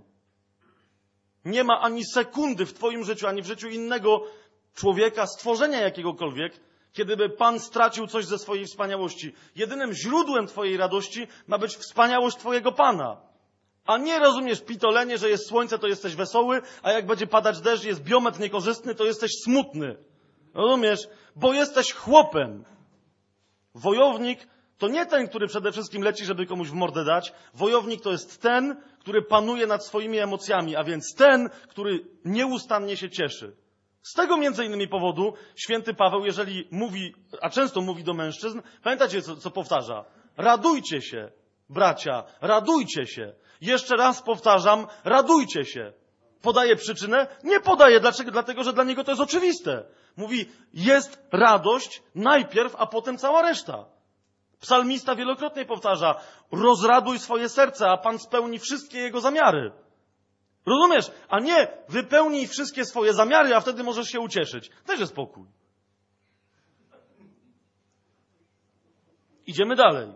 Speaker 1: Nie ma ani sekundy w twoim życiu, ani w życiu innego człowieka, stworzenia jakiegokolwiek, kiedyby Pan stracił coś ze swojej wspaniałości. Jedynym źródłem twojej radości ma być wspaniałość twojego Pana. A nie rozumiesz pitolenie, że jest słońce, to jesteś wesoły, a jak będzie padać deszcz, jest biometr niekorzystny, to jesteś smutny. Rozumiesz? Bo jesteś chłopem. Wojownik to nie ten, który przede wszystkim leci, żeby komuś w mordę dać. Wojownik to jest ten, który panuje nad swoimi emocjami, a więc ten, który nieustannie się cieszy. Z tego między innymi powodu święty Paweł, jeżeli mówi, a często mówi do mężczyzn, pamiętacie, co, co powtarza? Radujcie się, bracia, radujcie się. Jeszcze raz powtarzam, radujcie się. Podaje przyczynę? Nie podaje. Dlaczego? Dlatego, że dla niego to jest oczywiste. Mówi, jest radość najpierw, a potem cała reszta. Psalmista wielokrotnie powtarza, rozraduj swoje serce, a Pan spełni wszystkie jego zamiary. Rozumiesz? A nie, wypełnij wszystkie swoje zamiary, a wtedy możesz się ucieszyć. Dajże spokój. Idziemy dalej.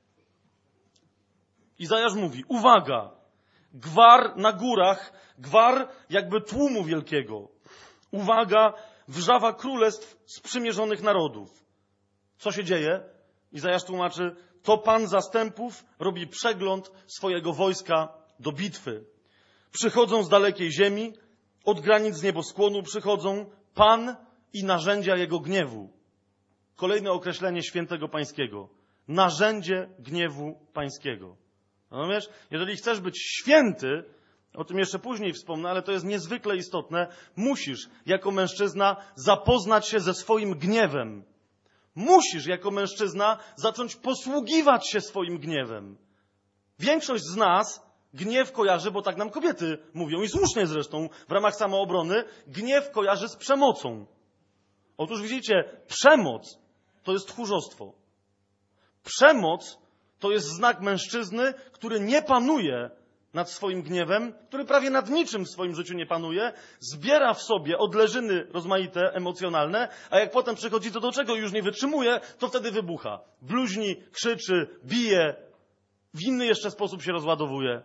Speaker 1: Izajasz mówi, uwaga, gwar na górach, gwar jakby tłumu wielkiego. Uwaga, wrzawa królestw sprzymierzonych narodów. Co się dzieje? Izajasz tłumaczy, to Pan zastępów robi przegląd swojego wojska do bitwy. Przychodzą z dalekiej ziemi, od granic nieboskłonu przychodzą Pan i narzędzia Jego gniewu. Kolejne określenie świętego pańskiego. Narzędzie gniewu pańskiego. Rozumiesz? Jeżeli chcesz być święty, O tym jeszcze później wspomnę, ale to jest niezwykle istotne. Musisz jako mężczyzna zapoznać się ze swoim gniewem. Musisz jako mężczyzna zacząć posługiwać się swoim gniewem. Większość z nas gniew kojarzy, bo tak nam kobiety mówią i słusznie zresztą, w ramach samoobrony, gniew kojarzy z przemocą. Otóż widzicie, przemoc to jest tchórzostwo. Przemoc to jest znak mężczyzny, który nie panuje nad swoim gniewem, który prawie nad niczym w swoim życiu nie panuje, zbiera w sobie odleżyny rozmaite, emocjonalne, a jak potem przychodzi to do czego już nie wytrzymuje, to wtedy wybucha. Bluźni, krzyczy, bije, w inny jeszcze sposób się rozładowuje.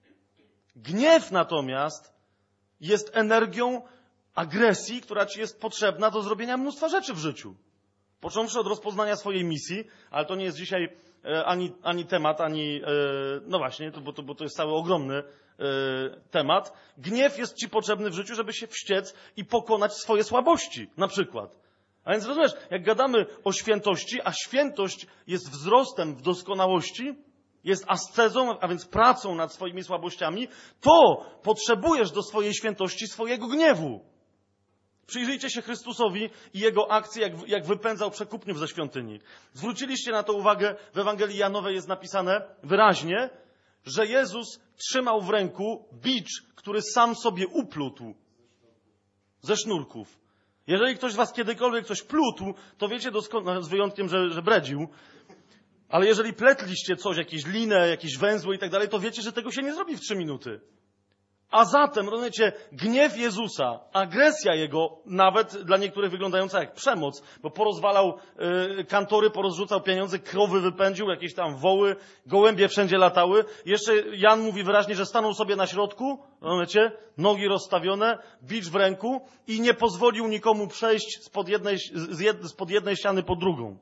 Speaker 1: Gniew natomiast jest energią agresji, która ci jest potrzebna do zrobienia mnóstwa rzeczy w życiu. Począwszy od rozpoznania swojej misji, ale to nie jest dzisiaj e, ani, ani temat, ani... E, no właśnie, to, bo, to, bo to jest cały ogromny e, temat. Gniew jest ci potrzebny w życiu, żeby się wściec i pokonać swoje słabości, na przykład. A więc rozumiesz, jak gadamy o świętości, a świętość jest wzrostem w doskonałości, jest ascezą, a więc pracą nad swoimi słabościami, to potrzebujesz do swojej świętości swojego gniewu. Przyjrzyjcie się Chrystusowi i Jego akcji, jak, jak wypędzał przekupniów ze świątyni. Zwróciliście na to uwagę, w Ewangelii Janowej jest napisane wyraźnie, że Jezus trzymał w ręku bicz, który sam sobie uplótł ze sznurków. Jeżeli ktoś z was kiedykolwiek coś plótł, to wiecie doskonale, z wyjątkiem, że, że bredził, ale jeżeli pletliście coś, jakieś linę, jakieś węzły i tak dalej, to wiecie, że tego się nie zrobi w trzy minuty. A zatem, rozumiecie, gniew Jezusa, agresja Jego, nawet dla niektórych wyglądająca jak przemoc, bo porozwalał y, kantory, porozrzucał pieniądze, krowy wypędził, jakieś tam woły, gołębie wszędzie latały. Jeszcze Jan mówi wyraźnie, że stanął sobie na środku, rozumiecie, nogi rozstawione, bicz w ręku i nie pozwolił nikomu przejść spod jednej, z jed, spod jednej ściany po drugą.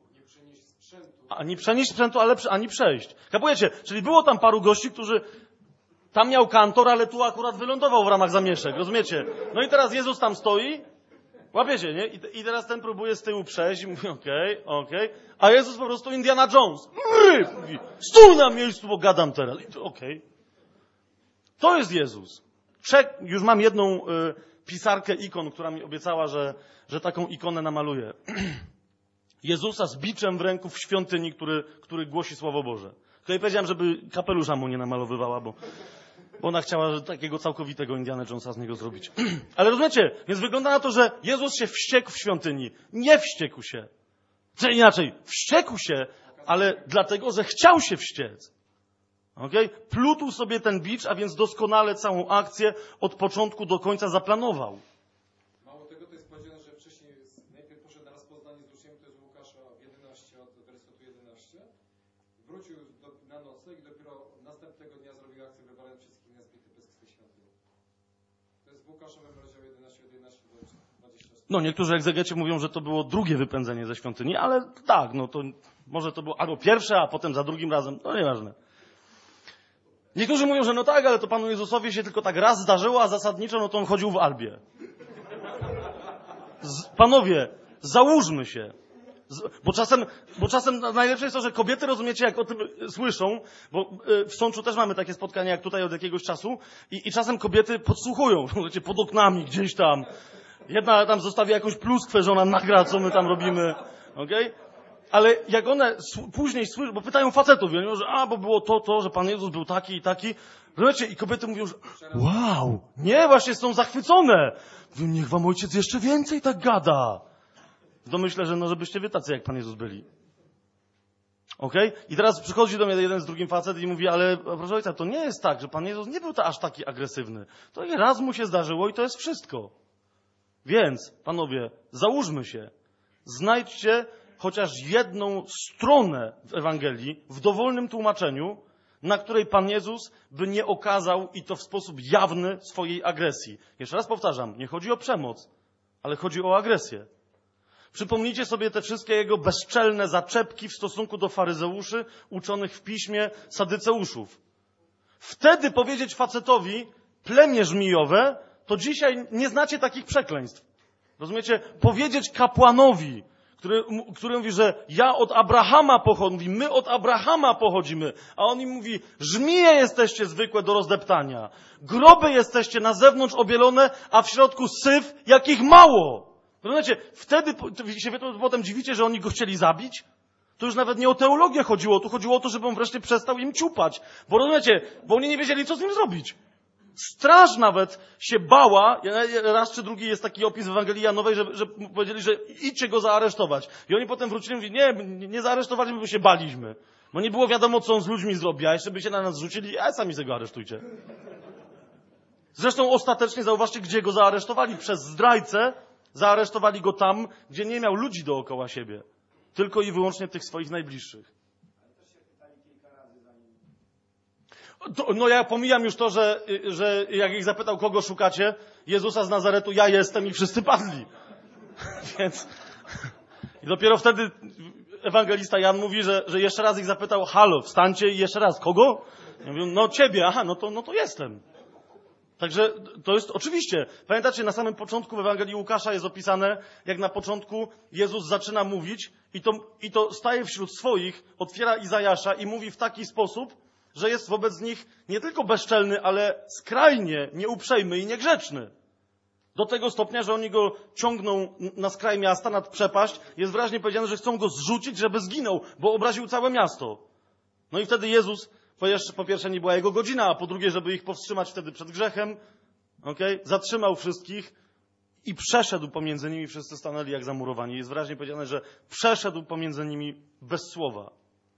Speaker 1: Ani przenieść sprzętu, ale ani przejść. Kapujecie? Czyli było tam paru gości, którzy... Tam miał kantor, ale tu akurat wylądował w ramach zamieszek, rozumiecie? No i teraz Jezus tam stoi, łapiecie, nie? I, i teraz ten próbuje z tyłu przejść i mówi okej, okay, okej. Okay. A Jezus po prostu Indiana Jones. Mówi, stój na miejscu, bo gadam teraz. Okej. Okay. To jest Jezus. Czek, już mam jedną y, pisarkę ikon, która mi obiecała, że, że taką ikonę namaluje. Jezusa z biczem w ręku w świątyni, który, który głosi Słowo Boże. Tutaj powiedziałem, żeby kapelusza mu nie namalowywała, bo, bo ona chciała że takiego całkowitego Indiana Jonesa z niego zrobić. Ale rozumiecie, więc wygląda na to, że Jezus się wściekł w świątyni. Nie wściekł się. Czy inaczej, wściekł się, ale dlatego, że chciał się wściec. Okay? Plótł sobie ten bicz, a więc doskonale całą akcję od początku do końca zaplanował.
Speaker 2: Mało tego, to jest powiedziane, że wcześniej najpierw poszedł na rozpoznanie z uczniami, to jest Łukasza jedenaście, od wersetu jedenaście. Wrócił do, na nocleg i dopiero następnego dnia zrobił akcję wywalenia wszystkich na zbity pysk z tej świątyni. To jest w Łukaszowym rozdziale jedenaście, jedenaście, dwadzieścia cztery.
Speaker 1: No, niektórzy egzegeci mówią, że to było drugie wypędzenie ze świątyni, ale tak, no to może to było albo pierwsze, a potem za drugim razem, no nieważne. Niektórzy mówią, że no tak, ale to Panu Jezusowi się tylko tak raz zdarzyło, a zasadniczo no to on chodził w albie. Z, panowie, załóżmy się. Z, bo, czasem, bo czasem najlepsze jest to, że kobiety, rozumiecie, jak o tym słyszą, bo w Sączu też mamy takie spotkania jak tutaj od jakiegoś czasu i, i czasem kobiety podsłuchują, wiecie, pod oknami gdzieś tam. Jedna tam zostawia jakąś pluskwę, że ona nagra, co my tam robimy. Okej? Okay? Ale jak one później słyszą, bo pytają facetów, mówią, że a, bo było to, to, że Pan Jezus był taki i taki. Rozumiecie? I kobiety mówią, że wow, nie, właśnie są zachwycone. Mówią, niech wam ojciec jeszcze więcej tak gada. To myślę, że no, żebyście wy tacy jak Pan Jezus byli. Okej? Okay? I teraz przychodzi do mnie jeden z drugim facet i mówi, ale proszę ojca, to nie jest tak, że Pan Jezus nie był to aż taki agresywny. To i raz mu się zdarzyło i to jest wszystko. Więc, panowie, załóżmy się, znajdźcie chociaż jedną stronę w Ewangelii, w dowolnym tłumaczeniu, na której Pan Jezus by nie okazał, i to w sposób jawny, swojej agresji. Jeszcze raz powtarzam, nie chodzi o przemoc, ale chodzi o agresję. Przypomnijcie sobie te wszystkie jego bezczelne zaczepki w stosunku do faryzeuszy, uczonych w piśmie, sadyceuszów. Wtedy powiedzieć facetowi, plemię żmijowe, to dzisiaj nie znacie takich przekleństw. Rozumiecie? Powiedzieć kapłanowi, który, który mówi, że ja od Abrahama pochodzę, my od Abrahama pochodzimy, a on im mówi, żmije jesteście zwykłe do rozdeptania, groby jesteście na zewnątrz obielone, a w środku syf, jakich mało. Rozumiecie, wtedy się wy potem dziwicie, że oni go chcieli zabić? To już nawet nie o teologię chodziło, tu chodziło o to, żeby on wreszcie przestał im ciupać. Bo rozumiecie, bo oni nie wiedzieli, co z nim zrobić. Straż nawet się bała, raz czy drugi jest taki opis w Ewangelii Janowej, że, że powiedzieli, że idźcie go zaaresztować. I oni potem wrócili i mówili, nie, nie zaaresztowaliśmy, bo się baliśmy. Bo nie było wiadomo, co on z ludźmi zrobi, a jeszcze by się na nas rzucili, a sami sobie go aresztujcie. Zresztą ostatecznie zauważcie, gdzie go zaaresztowali. Przez zdrajcę zaaresztowali go tam, gdzie nie miał ludzi dookoła siebie. Tylko i wyłącznie tych swoich najbliższych. To, no ja pomijam już to, że, że jak ich zapytał, kogo szukacie, Jezusa z Nazaretu, ja jestem i wszyscy padli. Więc i dopiero wtedy ewangelista Jan mówi, że, że jeszcze raz ich zapytał, halo, wstańcie i jeszcze raz, kogo? Ja mówię, no ciebie, aha, no to, no to jestem. Także to jest oczywiście, pamiętacie, na samym początku w Ewangelii Łukasza jest opisane, jak na początku Jezus zaczyna mówić i to, i to staje wśród swoich, otwiera Izajasza i mówi w taki sposób, że jest wobec nich nie tylko bezczelny, ale skrajnie nieuprzejmy i niegrzeczny. Do tego stopnia, że oni go ciągną na skraj miasta, nad przepaść. Jest wyraźnie powiedziane, że chcą go zrzucić, żeby zginął, bo obraził całe miasto. No i wtedy Jezus, po, jeszcze, po pierwsze nie była jego godzina, a po drugie, żeby ich powstrzymać wtedy przed grzechem, okay, zatrzymał wszystkich i przeszedł pomiędzy nimi, wszyscy stanęli jak zamurowani. Jest wyraźnie powiedziane, że przeszedł pomiędzy nimi bez słowa.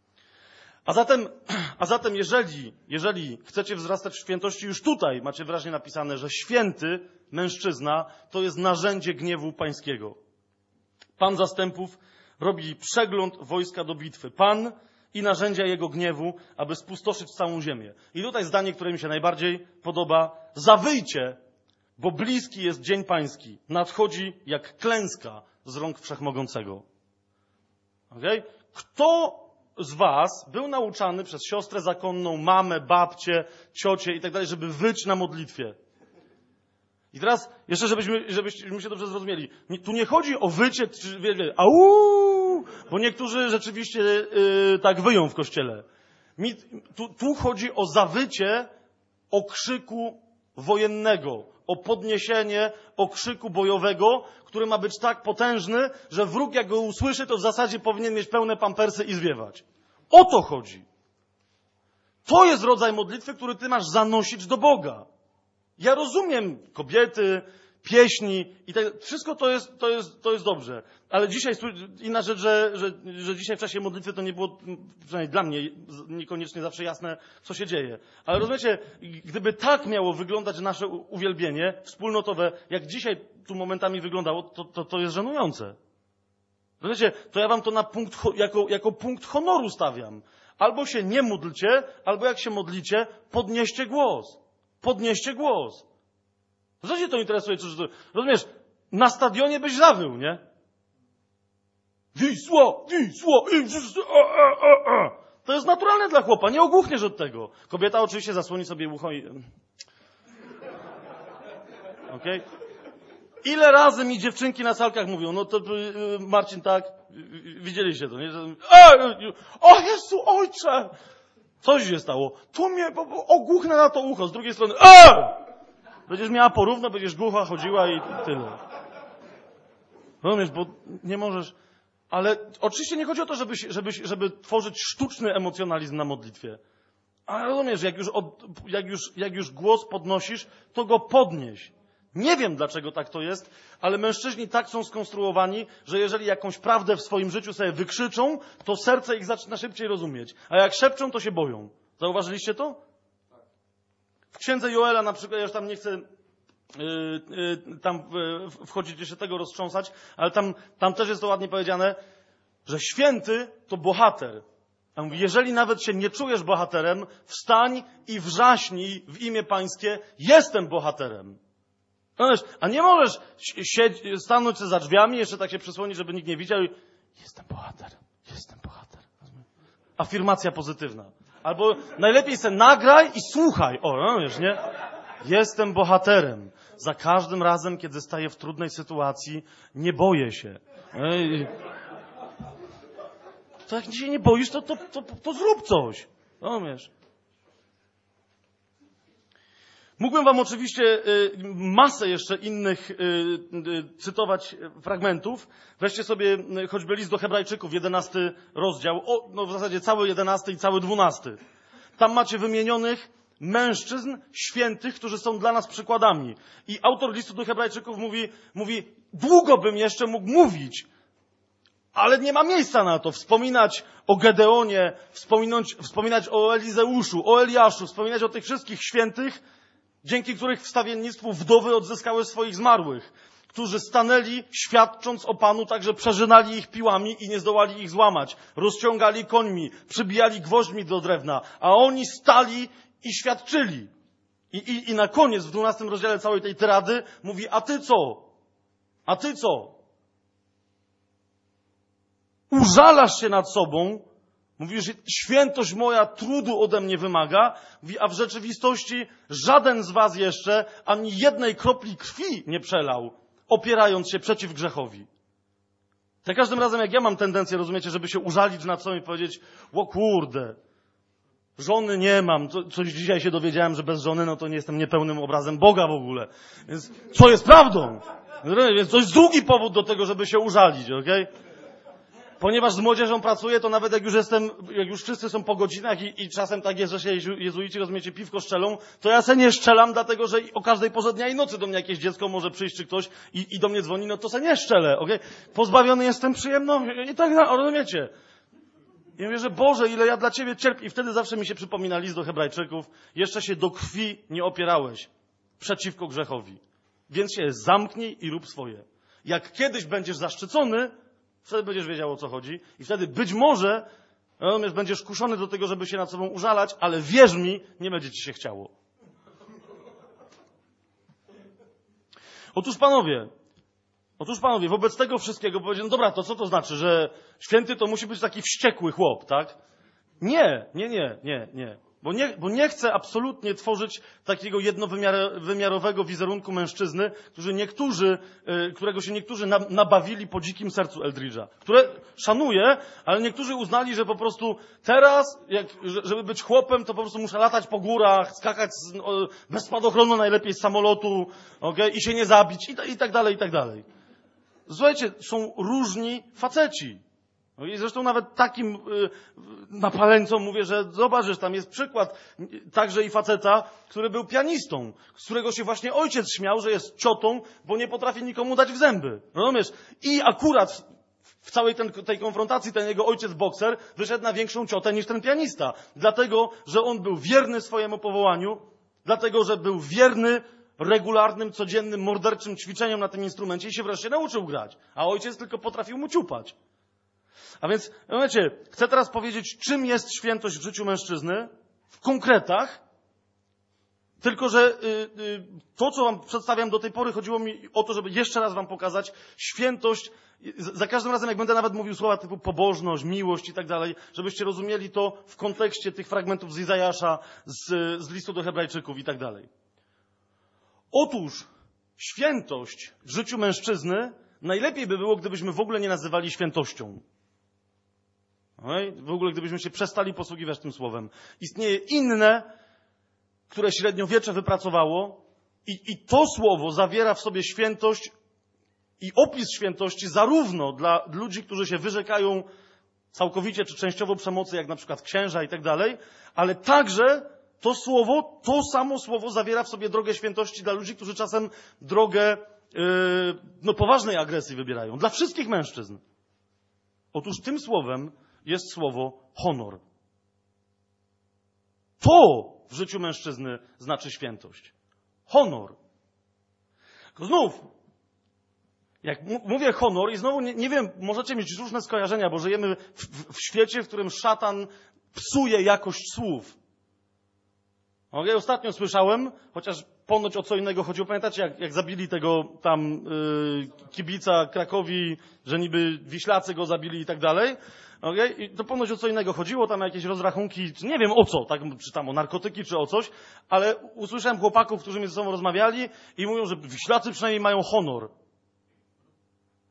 Speaker 1: A zatem, a zatem jeżeli, jeżeli chcecie wzrastać w świętości, już tutaj macie wyraźnie napisane, że święty mężczyzna to jest narzędzie gniewu pańskiego. Pan zastępów robi przegląd wojska do bitwy. Pan i narzędzia jego gniewu, aby spustoszyć całą ziemię. I tutaj zdanie, które mi się najbardziej podoba. Zawyjcie, bo bliski jest dzień pański. Nadchodzi jak klęska z rąk Wszechmogącego. Okay? Kto z was był nauczany przez siostrę zakonną, mamę, babcię, ciocię i tak dalej, żeby wyć na modlitwie? I teraz, jeszcze żebyśmy, żebyśmy się dobrze zrozumieli, tu nie chodzi o wycie, czy, wie, wie, au, bo niektórzy rzeczywiście yy, tak wyją w kościele. Mi, tu, tu chodzi o zawycie okrzyku wojennego, o podniesienie okrzyku bojowego, który ma być tak potężny, że wróg jak go usłyszy, to w zasadzie powinien mieć pełne pampersy i zwiewać. O to chodzi. To jest rodzaj modlitwy, który ty masz zanosić do Boga. Ja rozumiem kobiety, pieśni i tak, wszystko to jest, to jest, to jest dobrze. Ale dzisiaj, inna rzecz, że, że, że dzisiaj w czasie modlitwy to nie było, przynajmniej dla mnie, niekoniecznie zawsze jasne, co się dzieje. Ale rozumiecie, gdyby tak miało wyglądać nasze uwielbienie wspólnotowe, jak dzisiaj tu momentami wyglądało, to, to, to jest żenujące. Rozumiecie, to ja wam to na punkt, jako, jako punkt honoru stawiam. Albo się nie módlcie, albo jak się modlicie, podnieście głos. Podnieście głos. Co się to interesuje? Czy to, rozumiesz, na stadionie byś zawył, nie? Wisła, Wisła, to jest naturalne dla chłopa, nie ogłuchniesz od tego. Kobieta oczywiście zasłoni sobie ucho i... Okej? Okay? Ile razy mi dziewczynki na salkach mówią, no to yy, Marcin tak, yy, widzieliście to, nie? E, o Jezu, Ojcze! Coś się stało. Tu mnie bo, bo ogłuchnę na to ucho. Z drugiej strony, e! Będziesz miała porówno, będziesz głucha, chodziła i tyle. Rozumiesz, bo nie możesz... Ale oczywiście nie chodzi o to, żeby, żeby, żeby tworzyć sztuczny emocjonalizm na modlitwie. Ale rozumiesz, jak już, od, jak, już, jak już głos podnosisz, to go podnieś. Nie wiem, dlaczego tak to jest, ale mężczyźni tak są skonstruowani, że jeżeli jakąś prawdę w swoim życiu sobie wykrzyczą, to serce ich zaczyna szybciej rozumieć. A jak szepczą, to się boją. Zauważyliście to? W księdze Joela na przykład, ja już tam nie chcę yy, yy, tam yy, wchodzić, jeszcze tego roztrząsać, ale tam, tam też jest to ładnie powiedziane, że święty to bohater. A mówi, jeżeli nawet się nie czujesz bohaterem, wstań i wrzaśnij w imię pańskie, jestem bohaterem. A nie możesz siedź, stanąć za drzwiami, jeszcze tak się przysłonić, żeby nikt nie widział i jestem bohater, jestem bohater. Afirmacja pozytywna. Albo najlepiej se nagraj i słuchaj. O, no wiesz, nie? Jestem bohaterem. Za każdym razem, kiedy staję w trudnej sytuacji, nie boję się. to jak się nie boisz, to, to, to, to zrób coś. Rozumiesz? Mógłbym wam oczywiście masę jeszcze innych cytować fragmentów. Weźcie sobie choćby list do Hebrajczyków, jedenasty rozdział, o, no w zasadzie cały jedenasty i cały dwunasty. Tam macie wymienionych mężczyzn świętych, którzy są dla nas przykładami. I autor listu do Hebrajczyków mówi, mówi, długo bym jeszcze mógł mówić, ale nie ma miejsca na to. Wspominać o Gedeonie, wspominać, wspominać o Elizeuszu, o Eliaszu, wspominać o tych wszystkich świętych, dzięki których wstawiennictwu wdowy odzyskały swoich zmarłych, którzy stanęli, świadcząc o Panu, tak że przeżynali ich piłami i nie zdołali ich złamać, rozciągali końmi, przybijali gwoźdźmi do drewna, a oni stali i świadczyli. I, i, i na koniec, w dwunastym rozdziale całej tej tyrady, mówi, a ty co? A ty co? Użalasz się nad sobą, mówisz, świętość moja trudu ode mnie wymaga, mówi, a w rzeczywistości żaden z was jeszcze ani jednej kropli krwi nie przelał, opierając się przeciw grzechowi. Za każdym razem, jak ja mam tendencję, rozumiecie, żeby się użalić nad sobą i powiedzieć, o kurde, żony nie mam, co, coś dzisiaj się dowiedziałem, że bez żony, no to nie jestem niepełnym obrazem Boga w ogóle. Więc co jest prawdą? Więc to jest drugi powód do tego, żeby się użalić, okej? Okay? Ponieważ z młodzieżą pracuję, to nawet jak już jestem, jak już wszyscy są po godzinach i, i czasem tak jest, że się jezuici, rozumiecie, piwko szczelą, to ja se nie szczelam, dlatego że o każdej porze dnia i nocy do mnie jakieś dziecko może przyjść czy ktoś i, i do mnie dzwoni, no to se nie szczelę, okej? Okay? Pozbawiony jestem przyjemności i tak dalej, rozumiecie? I mówię, że Boże, ile ja dla Ciebie cierpię. I wtedy zawsze mi się przypomina list do Hebrajczyków, jeszcze się do krwi nie opierałeś przeciwko grzechowi. Więc się zamknij i rób swoje. Jak kiedyś będziesz zaszczycony, wtedy będziesz wiedział, o co chodzi. I wtedy być może, natomiast będziesz kuszony do tego, żeby się nad sobą użalać, ale wierz mi, nie będzie ci się chciało. Otóż panowie, otóż panowie, wobec tego wszystkiego powiedziałem, no dobra, to co to znaczy, że święty to musi być taki wściekły chłop, tak? Nie, nie, nie, nie, nie. Bo nie, bo nie chcę absolutnie tworzyć takiego jednowymiarowego wizerunku mężczyzny, którzy niektórzy, y, którego się niektórzy na, nabawili po dzikim sercu Eldridge'a, które szanuję, ale niektórzy uznali, że po prostu teraz, jak, żeby być chłopem, to po prostu muszę latać po górach, skakać z, o, bez spadochronu najlepiej z samolotu, okay, i się nie zabić i, i tak dalej, i tak dalej. Słuchajcie, są różni faceci. No i zresztą nawet takim y, napaleńcom mówię, że zobaczysz, tam jest przykład także i faceta, który był pianistą, z którego się właśnie ojciec śmiał, że jest ciotą, bo nie potrafi nikomu dać w zęby. Rozumiesz? I akurat w, w całej ten, tej konfrontacji ten jego ojciec bokser wyszedł na większą ciotę niż ten pianista. Dlatego, że on był wierny swojemu powołaniu, dlatego, że był wierny regularnym, codziennym, morderczym ćwiczeniom na tym instrumencie i się wreszcie nauczył grać. A ojciec tylko potrafił mu ciupać. A więc, wiecie, chcę teraz powiedzieć, czym jest świętość w życiu mężczyzny, w konkretach, tylko że y, y, to, co wam przedstawiam do tej pory, chodziło mi o to, żeby jeszcze raz wam pokazać świętość, za każdym razem, jak będę nawet mówił słowa typu pobożność, miłość i tak dalej, żebyście rozumieli to w kontekście tych fragmentów z Izajasza, z, z listu do Hebrajczyków i tak dalej. Otóż świętość w życiu mężczyzny najlepiej by było, gdybyśmy w ogóle nie nazywali świętością. W ogóle gdybyśmy się przestali posługiwać tym słowem. Istnieje inne, które średniowiecze wypracowało i, i to słowo zawiera w sobie świętość i opis świętości zarówno dla ludzi, którzy się wyrzekają całkowicie czy częściowo przemocy, jak na przykład księża i tak dalej, ale także to słowo, to samo słowo zawiera w sobie drogę świętości dla ludzi, którzy czasem drogę yy, no, poważnej agresji wybierają. Dla wszystkich mężczyzn. Otóż tym słowem jest słowo honor. To w życiu mężczyzny znaczy świętość. Honor. Znów, jak m- mówię honor i znowu nie, nie wiem, możecie mieć różne skojarzenia, bo żyjemy w, w, w świecie, w którym szatan psuje jakość słów. Okay? Ostatnio słyszałem, chociaż ponoć o co innego chodziło. Pamiętacie, jak, jak zabili tego tam yy, kibica Krakowi, że niby Wiślacy go zabili i tak dalej. Okay? I to ponoć o co innego chodziło, tam jakieś rozrachunki, nie wiem o co, tak, czy tam o narkotyki, czy o coś, ale usłyszałem chłopaków, którzy między sobą rozmawiali i mówią, że Wiślacy przynajmniej mają honor.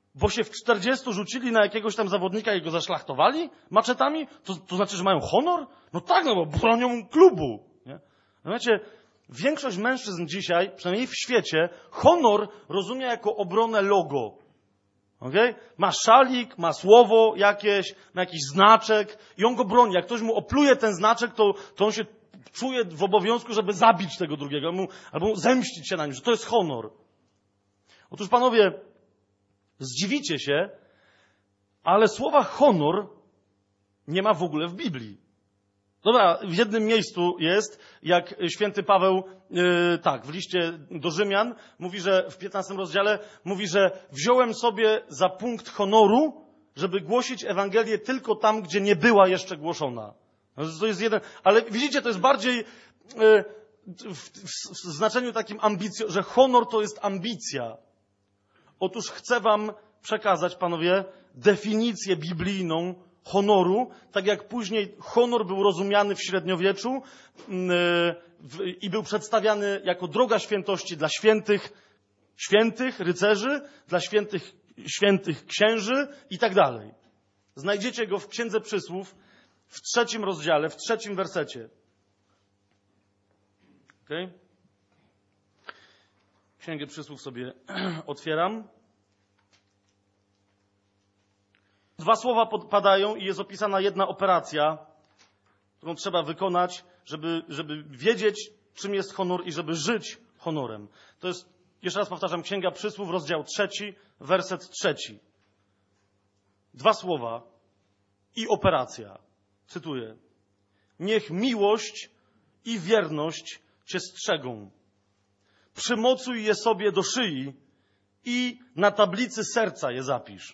Speaker 1: bo się w czterdziestu rzucili na jakiegoś tam zawodnika i go zaszlachtowali maczetami? To, to znaczy, że mają honor? No tak, no bo bronią klubu. Nie? No wiecie, większość mężczyzn dzisiaj, przynajmniej w świecie, honor rozumie jako obronę logo. Okay? Ma szalik, ma słowo jakieś, ma jakiś znaczek i on go broni. Jak ktoś mu opluje ten znaczek, to, to on się czuje w obowiązku, żeby zabić tego drugiego albo, albo zemścić się na nim, że to jest honor. Otóż panowie, zdziwicie się, ale słowa honor nie ma w ogóle w Biblii. Dobra, w jednym miejscu jest, jak święty Paweł, yy, tak, w liście do Rzymian, mówi, że w piętnastym rozdziale, mówi, że wziąłem sobie za punkt honoru, żeby głosić Ewangelię tylko tam, gdzie nie była jeszcze głoszona. To jest jeden, ale widzicie, to jest bardziej yy, w, w, w znaczeniu takim ambicjo, że honor to jest ambicja. Otóż chcę wam przekazać, panowie, definicję biblijną honoru, tak jak później honor był rozumiany w średniowieczu yy, i był przedstawiany jako droga świętości dla świętych, świętych rycerzy, dla świętych, świętych księży i tak dalej. Znajdziecie go w Księdze Przysłów w trzecim rozdziale, w trzecim wersecie. Okay? Księgę Przysłów sobie otwieram. Dwa słowa padają i jest opisana jedna operacja, którą trzeba wykonać, żeby, żeby wiedzieć, czym jest honor i żeby żyć honorem. To jest, jeszcze raz powtarzam, Księga Przysłów, rozdział trzeci, werset trzeci. Dwa słowa i operacja. Cytuję. Niech miłość i wierność cię strzegą. Przymocuj je sobie do szyi i na tablicy serca je zapisz.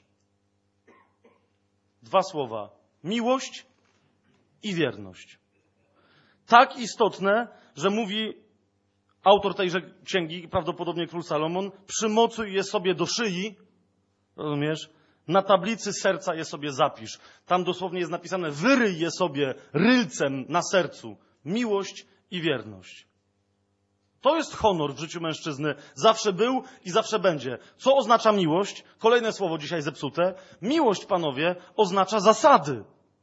Speaker 1: Dwa słowa. Miłość i wierność. Tak istotne, że mówi autor tejże księgi, prawdopodobnie król Salomon, przymocuj je sobie do szyi, rozumiesz? Na tablicy serca je sobie zapisz. Tam dosłownie jest napisane, wyryj je sobie rylcem na sercu. Miłość i wierność. To jest honor w życiu mężczyzny. Zawsze był i zawsze będzie. Co oznacza miłość? Kolejne słowo dzisiaj zepsute. Miłość, panowie, oznacza zasady.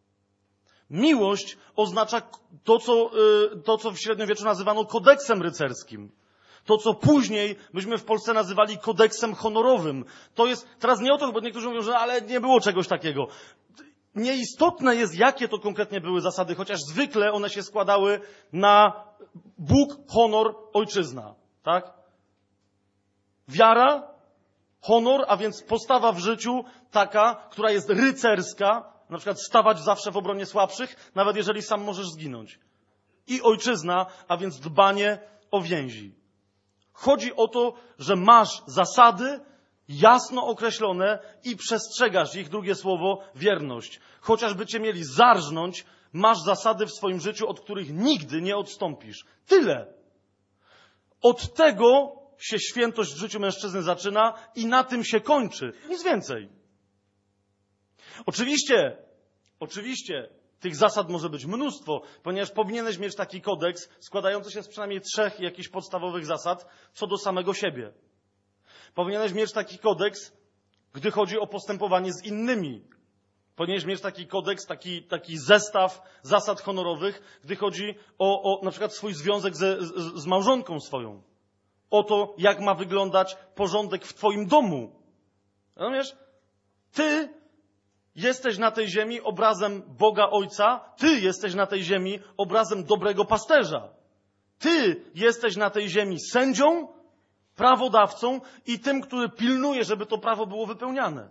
Speaker 1: Miłość oznacza to, co, to, co w średniowieczu nazywano kodeksem rycerskim. To, co później myśmy w Polsce nazywali kodeksem honorowym. To jest, teraz nie o to, bo niektórzy mówią, że ale nie było czegoś takiego. Nieistotne jest, jakie to konkretnie były zasady, chociaż zwykle one się składały na Bóg, honor, ojczyzna. Tak? Wiara, honor, a więc postawa w życiu taka, która jest rycerska, na przykład stawać zawsze w obronie słabszych, nawet jeżeli sam możesz zginąć. I ojczyzna, a więc dbanie o więzi. Chodzi o to, że masz zasady jasno określone i przestrzegasz ich, drugie słowo, wierność. Chociażby cię mieli zarżnąć, masz zasady w swoim życiu, od których nigdy nie odstąpisz. Tyle. Od tego się świętość w życiu mężczyzny zaczyna i na tym się kończy. Nic więcej. Oczywiście, oczywiście, tych zasad może być mnóstwo, ponieważ powinieneś mieć taki kodeks składający się z przynajmniej trzech jakichś podstawowych zasad co do samego siebie. Powinieneś mieć taki kodeks, gdy chodzi o postępowanie z innymi. Powinieneś mieć taki kodeks, taki, taki zestaw zasad honorowych, gdy chodzi o, o na przykład swój związek ze, z, z małżonką swoją. O to, jak ma wyglądać porządek w twoim domu. Rozumiesz? Ty jesteś na tej ziemi obrazem Boga Ojca. Ty jesteś na tej ziemi obrazem dobrego pasterza. Ty jesteś na tej ziemi sędzią, prawodawcą i tym, który pilnuje, żeby to prawo było wypełniane.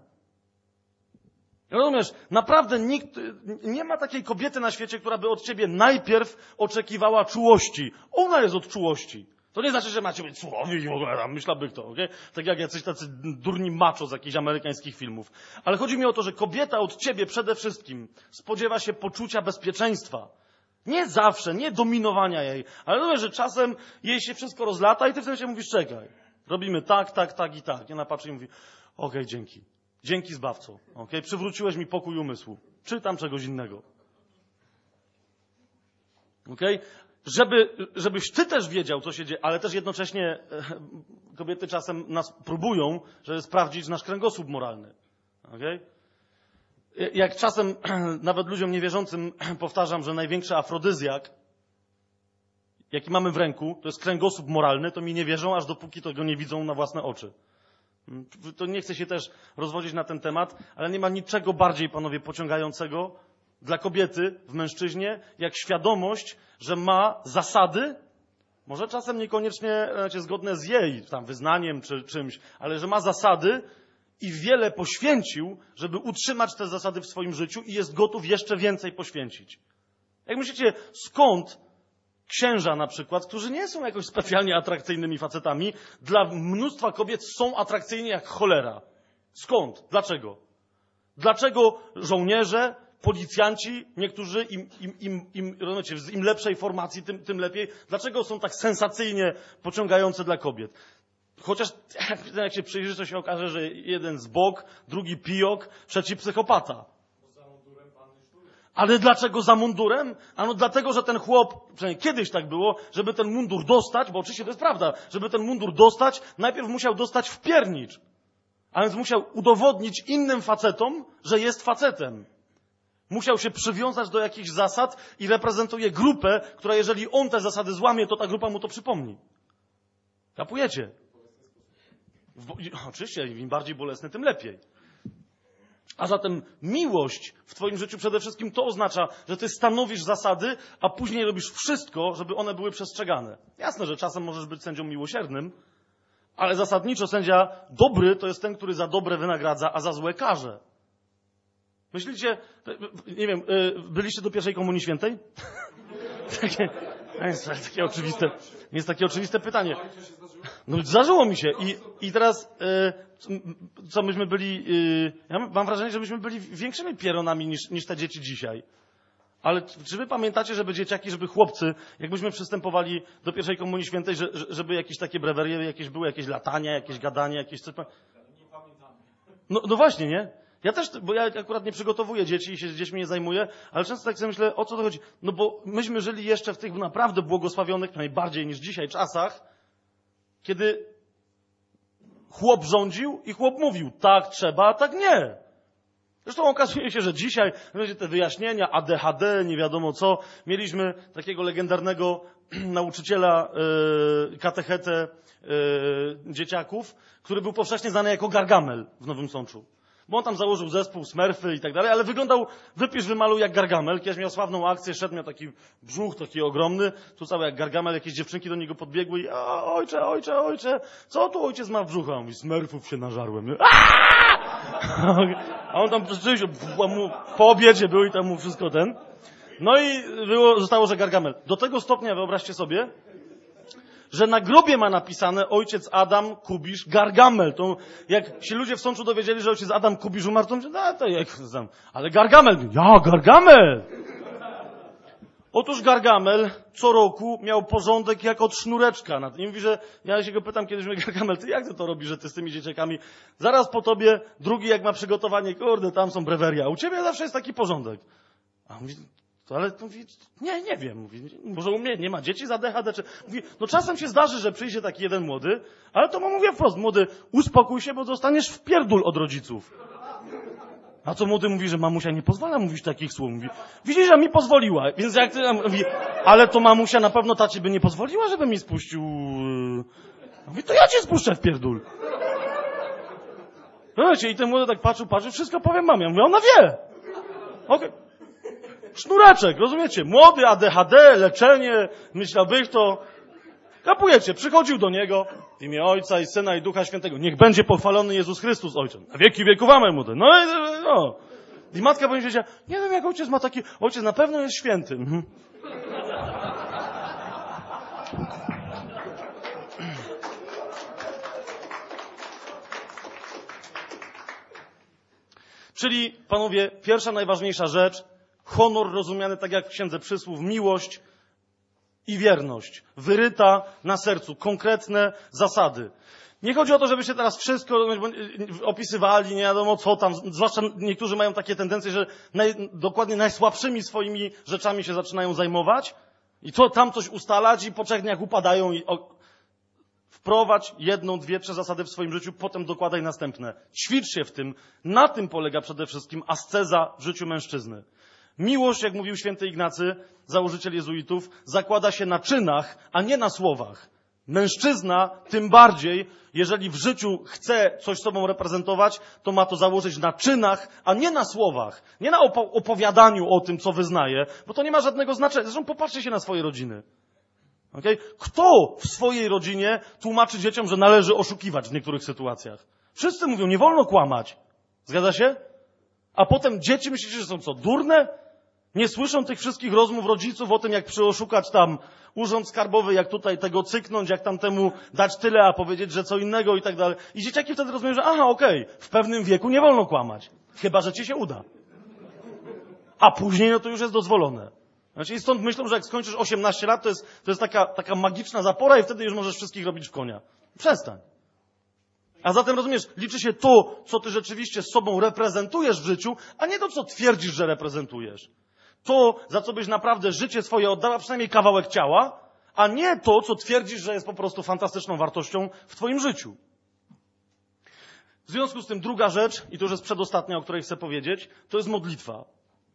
Speaker 1: Rozumiesz, naprawdę nikt, nie ma takiej kobiety na świecie, która by od ciebie najpierw oczekiwała czułości. Ona jest od czułości. To nie znaczy, że macie być surowi i w ogóle tam, myślałby kto, okej? Okay? Tak jak jacyś tacy durni macho z jakichś amerykańskich filmów. Ale chodzi mi o to, że kobieta od ciebie przede wszystkim spodziewa się poczucia bezpieczeństwa. Nie zawsze, nie dominowania jej, ale rozumiesz, że czasem jej się wszystko rozlata i ty wtedy się mówisz, czekaj, robimy tak, tak, tak i tak. I ona patrzy i mówi, okej, okay, dzięki. Dzięki zbawco. Okay? Przywróciłeś mi pokój umysłu. Czy tam czegoś innego. Okay? żeby, żebyś ty też wiedział, co się dzieje, ale też jednocześnie kobiety czasem nas próbują, żeby sprawdzić nasz kręgosłup moralny. Okay? Jak czasem nawet ludziom niewierzącym powtarzam, że największy afrodyzjak, jaki mamy w ręku, to jest kręgosłup moralny, to mi nie wierzą, aż dopóki tego nie widzą na własne oczy. To nie chcę się też rozwodzić na ten temat, ale nie ma niczego bardziej, panowie, pociągającego dla kobiety w mężczyźnie, jak świadomość, że ma zasady, może czasem niekoniecznie znaczy, zgodne z jej tam wyznaniem czy czymś, ale że ma zasady i wiele poświęcił, żeby utrzymać te zasady w swoim życiu i jest gotów jeszcze więcej poświęcić. Jak myślicie, skąd księża na przykład, którzy nie są jakoś specjalnie atrakcyjnymi facetami, dla mnóstwa kobiet są atrakcyjni jak cholera? Skąd? Dlaczego? Dlaczego żołnierze, policjanci, niektórzy im, im, im, im, rozumiecie, im lepszej formacji, tym, tym lepiej. Dlaczego są tak sensacyjnie pociągające dla kobiet? Chociaż jak się przyjrzy, to się okaże, że jeden z bok, drugi pijok, trzeci psychopata. Ale dlaczego za mundurem? Ano dlatego, że ten chłop, przynajmniej kiedyś tak było, żeby ten mundur dostać, bo oczywiście to jest prawda, żeby ten mundur dostać, najpierw musiał dostać w piernicz. A więc musiał udowodnić innym facetom, że jest facetem. Musiał się przywiązać do jakichś zasad i reprezentuje grupę, która jeżeli on te zasady złamie, to ta grupa mu to przypomni. Kapujecie? W, oczywiście, im bardziej bolesne, tym lepiej. A zatem miłość w twoim życiu przede wszystkim to oznacza, że ty stanowisz zasady, a później robisz wszystko, żeby one były przestrzegane. Jasne, że czasem możesz być sędzią miłosiernym, ale zasadniczo sędzia dobry to jest ten, który za dobre wynagradza, a za złe karze. Myślicie, nie wiem, byliście do pierwszej Komunii Świętej? takie, jest takie oczywiste, jest takie oczywiste pytanie. No zdarzyło mi się i, i teraz co myśmy byli, ja mam wrażenie, że myśmy byli większymi pieronami niż, niż te dzieci dzisiaj. Ale czy wy pamiętacie, żeby dzieciaki, żeby chłopcy, jakbyśmy przystępowali do pierwszej Komunii Świętej, że, żeby jakieś takie brewerie, jakieś były, jakieś latania, jakieś gadania, jakieś coś... No, no właśnie, nie? Ja też, bo ja akurat nie przygotowuję dzieci i się z dziećmi nie zajmuję, ale często tak sobie myślę, o co to chodzi? No bo myśmy żyli jeszcze w tych naprawdę błogosławionych, najbardziej niż dzisiaj czasach, kiedy chłop rządził i chłop mówił, tak trzeba, a tak nie. Zresztą okazuje się, że dzisiaj będzie te wyjaśnienia, A D H D, nie wiadomo co. Mieliśmy takiego legendarnego nauczyciela, yy, katechetę yy, dzieciaków, który był powszechnie znany jako Gargamel w Nowym Sączu. Bo on tam założył zespół, Smurfy i tak dalej, ale wyglądał, wypisz, wymaluj jak Gargamel. Kiedyś miał sławną akcję, szedł, miał taki brzuch, taki ogromny, tu cały jak Gargamel, jakieś dziewczynki do niego podbiegły i o, ojcze, ojcze, ojcze, co tu ojciec ma w brzuchu? A on mówi, Smurfów się nażarłem. A on tam rzeczywiście po obiedzie był i tam mu wszystko ten. No i było, zostało, że Gargamel. Do tego stopnia, wyobraźcie sobie, że na grobie ma napisane ojciec Adam Kubisz Gargamel. To jak się ludzie w Sączu dowiedzieli, że ojciec Adam Kubisz umarł, to mówią, no to jak znam. Ale Gargamel, ja Gargamel! Otóż Gargamel co roku miał porządek jak od sznureczka. I mówi, że ja się go pytam kiedyś, mówię, Gargamel, ty jak ty to robisz, że ty z tymi dzieciakami? Zaraz po tobie drugi jak ma przygotowanie, kurde, tam są breweria. U ciebie zawsze jest taki porządek. A on mówi, to ale to mówi, nie, nie wiem. Mówi, może u mnie nie ma dzieci za D H D. Czy... Mówi, no czasem się zdarzy, że przyjdzie taki jeden młody, ale to mu mówię wprost, młody, uspokój się, bo dostaniesz w pierdul od rodziców. A co młody mówi, że mamusia nie pozwala mówić takich słów. Mówi, widzisz, że mi pozwoliła. Więc jak ty mówi, ale to mamusia na pewno tacie by nie pozwoliła, żeby mi spuścił. Mówi, to ja cię spuszczę w pierdul. Wiecie, i ten młody tak patrzył, patrzył, wszystko powiem mamie. Mówię, ona wie. Okej. Okay. Sznureczek, rozumiecie? Młody, A D H D, leczenie, myślałbyś to. Kapujecie, przychodził do niego w imię Ojca i Syna i Ducha Świętego. Niech będzie pochwalony Jezus Chrystus, Ojczem. Na wieki wieków amen, młody. No i no. I matka będzie wiedziała, nie wiem jak ojciec ma taki, ojciec na pewno jest święty. Mhm. Czyli, panowie, pierwsza najważniejsza rzecz, honor rozumiany tak jak w Księdze Przysłów, miłość i wierność, wyryta na sercu, konkretne zasady. Nie chodzi o to, żebyście teraz wszystko opisywali, nie wiadomo co tam, zwłaszcza niektórzy mają takie tendencje, że naj, dokładnie najsłabszymi swoimi rzeczami się zaczynają zajmować, I to tam coś ustalać i po trzech dniach upadają i o, wprowadź jedną, dwie, trzy zasady w swoim życiu, potem dokładaj następne. Ćwicz się w tym. Na tym polega przede wszystkim asceza w życiu mężczyzny. Miłość, jak mówił święty Ignacy, założyciel jezuitów, zakłada się na czynach, a nie na słowach. Mężczyzna tym bardziej, jeżeli w życiu chce coś sobą reprezentować, to ma to założyć na czynach, a nie na słowach. Nie na opo- opowiadaniu o tym, co wyznaje, bo to nie ma żadnego znaczenia. Zresztą popatrzcie się na swoje rodziny. Okay? Kto w swojej rodzinie tłumaczy dzieciom, że należy oszukiwać w niektórych sytuacjach? Wszyscy mówią, nie wolno kłamać. Zgadza się? A potem dzieci myślicie, że są co, durne? Nie słyszą tych wszystkich rozmów rodziców o tym, jak przyoszukać tam urząd skarbowy, jak tutaj tego cyknąć, jak tamtemu dać tyle, a powiedzieć, że co innego i tak dalej. I dzieciaki wtedy rozumieją, że aha, okej, okay, w pewnym wieku nie wolno kłamać. Chyba że ci się uda. A później no to już jest dozwolone. Znaczy, i stąd myślą, że jak skończysz osiemnaście lat, to jest, to jest taka, taka magiczna zapora i wtedy już możesz wszystkich robić w konia. Przestań. A zatem, rozumiesz, liczy się to, co ty rzeczywiście z sobą reprezentujesz w życiu, a nie to, co twierdzisz, że reprezentujesz. To, za co byś naprawdę życie swoje oddała, przynajmniej kawałek ciała, a nie to, co twierdzisz, że jest po prostu fantastyczną wartością w twoim życiu. W związku z tym druga rzecz, i to już jest przedostatnia, o której chcę powiedzieć, to jest modlitwa.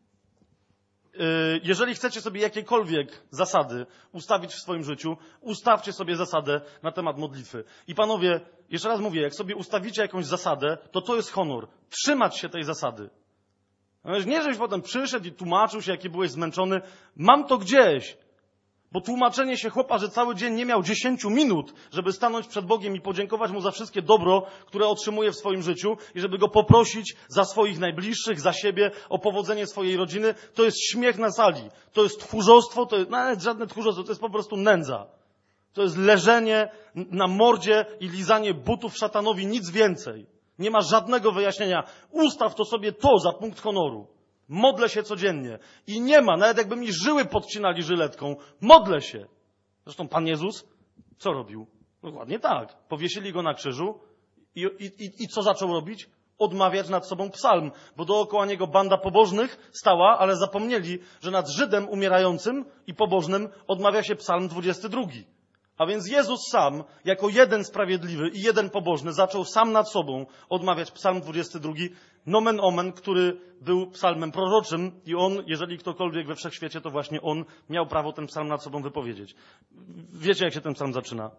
Speaker 1: Jeżeli chcecie sobie jakiekolwiek zasady ustawić w swoim życiu, ustawcie sobie zasadę na temat modlitwy. I panowie, jeszcze raz mówię, jak sobie ustawicie jakąś zasadę, to to jest honor. Trzymać się tej zasady. Nie, żebyś potem przyszedł i tłumaczył się, jaki byłeś zmęczony. Mam to gdzieś. Bo tłumaczenie się chłopa, że cały dzień nie miał dziesięciu minut, żeby stanąć przed Bogiem i podziękować Mu za wszystkie dobro, które otrzymuje w swoim życiu i żeby Go poprosić za swoich najbliższych, za siebie, o powodzenie swojej rodziny, to jest śmiech na sali. To jest tchórzostwo, to jest nawet żadne tchórzostwo, to jest po prostu nędza. To jest leżenie na mordzie i lizanie butów szatanowi, nic więcej. Nie ma żadnego wyjaśnienia. Ustaw to sobie to za punkt honoru. Modlę się codziennie. I nie ma, nawet jakby mi żyły podcinali żyletką, modlę się. Zresztą Pan Jezus co robił? Dokładnie tak. Powiesili Go na krzyżu i, i, i co zaczął robić? Odmawiać nad sobą psalm, bo dookoła Niego banda pobożnych stała, ale zapomnieli, że nad Żydem umierającym i pobożnym odmawia się psalm dwudziesty drugi. A więc Jezus sam, jako jeden sprawiedliwy i jeden pobożny, zaczął sam nad sobą odmawiać psalm dwudziesty drugi, nomen omen, który był psalmem proroczym i on, jeżeli ktokolwiek we wszechświecie, to właśnie on miał prawo ten psalm nad sobą wypowiedzieć. Wiecie, jak się ten psalm zaczyna?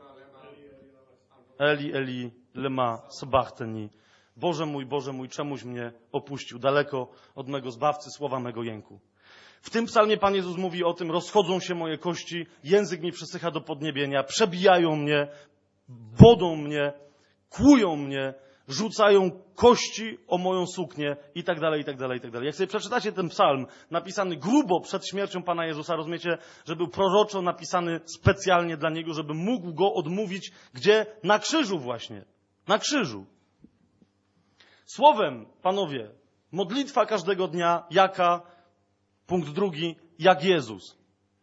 Speaker 1: Eli, Eli, lema sabachthani. Boże mój, Boże mój, czemuś mnie opuścił, daleko od mego Zbawcy, słowa mego jęku. W tym psalmie Pan Jezus mówi o tym, rozchodzą się moje kości, język mi przysycha do podniebienia, przebijają mnie, bodą mnie, kłują mnie, rzucają kości o moją suknię i tak dalej, i tak dalej, i tak dalej. Jak sobie przeczytacie ten psalm, napisany grubo przed śmiercią Pana Jezusa, rozumiecie, że był proroczo napisany specjalnie dla Niego, żeby mógł Go odmówić, gdzie? Na krzyżu właśnie. Na krzyżu. Słowem, panowie, modlitwa każdego dnia, jaka? Punkt drugi, jak Jezus.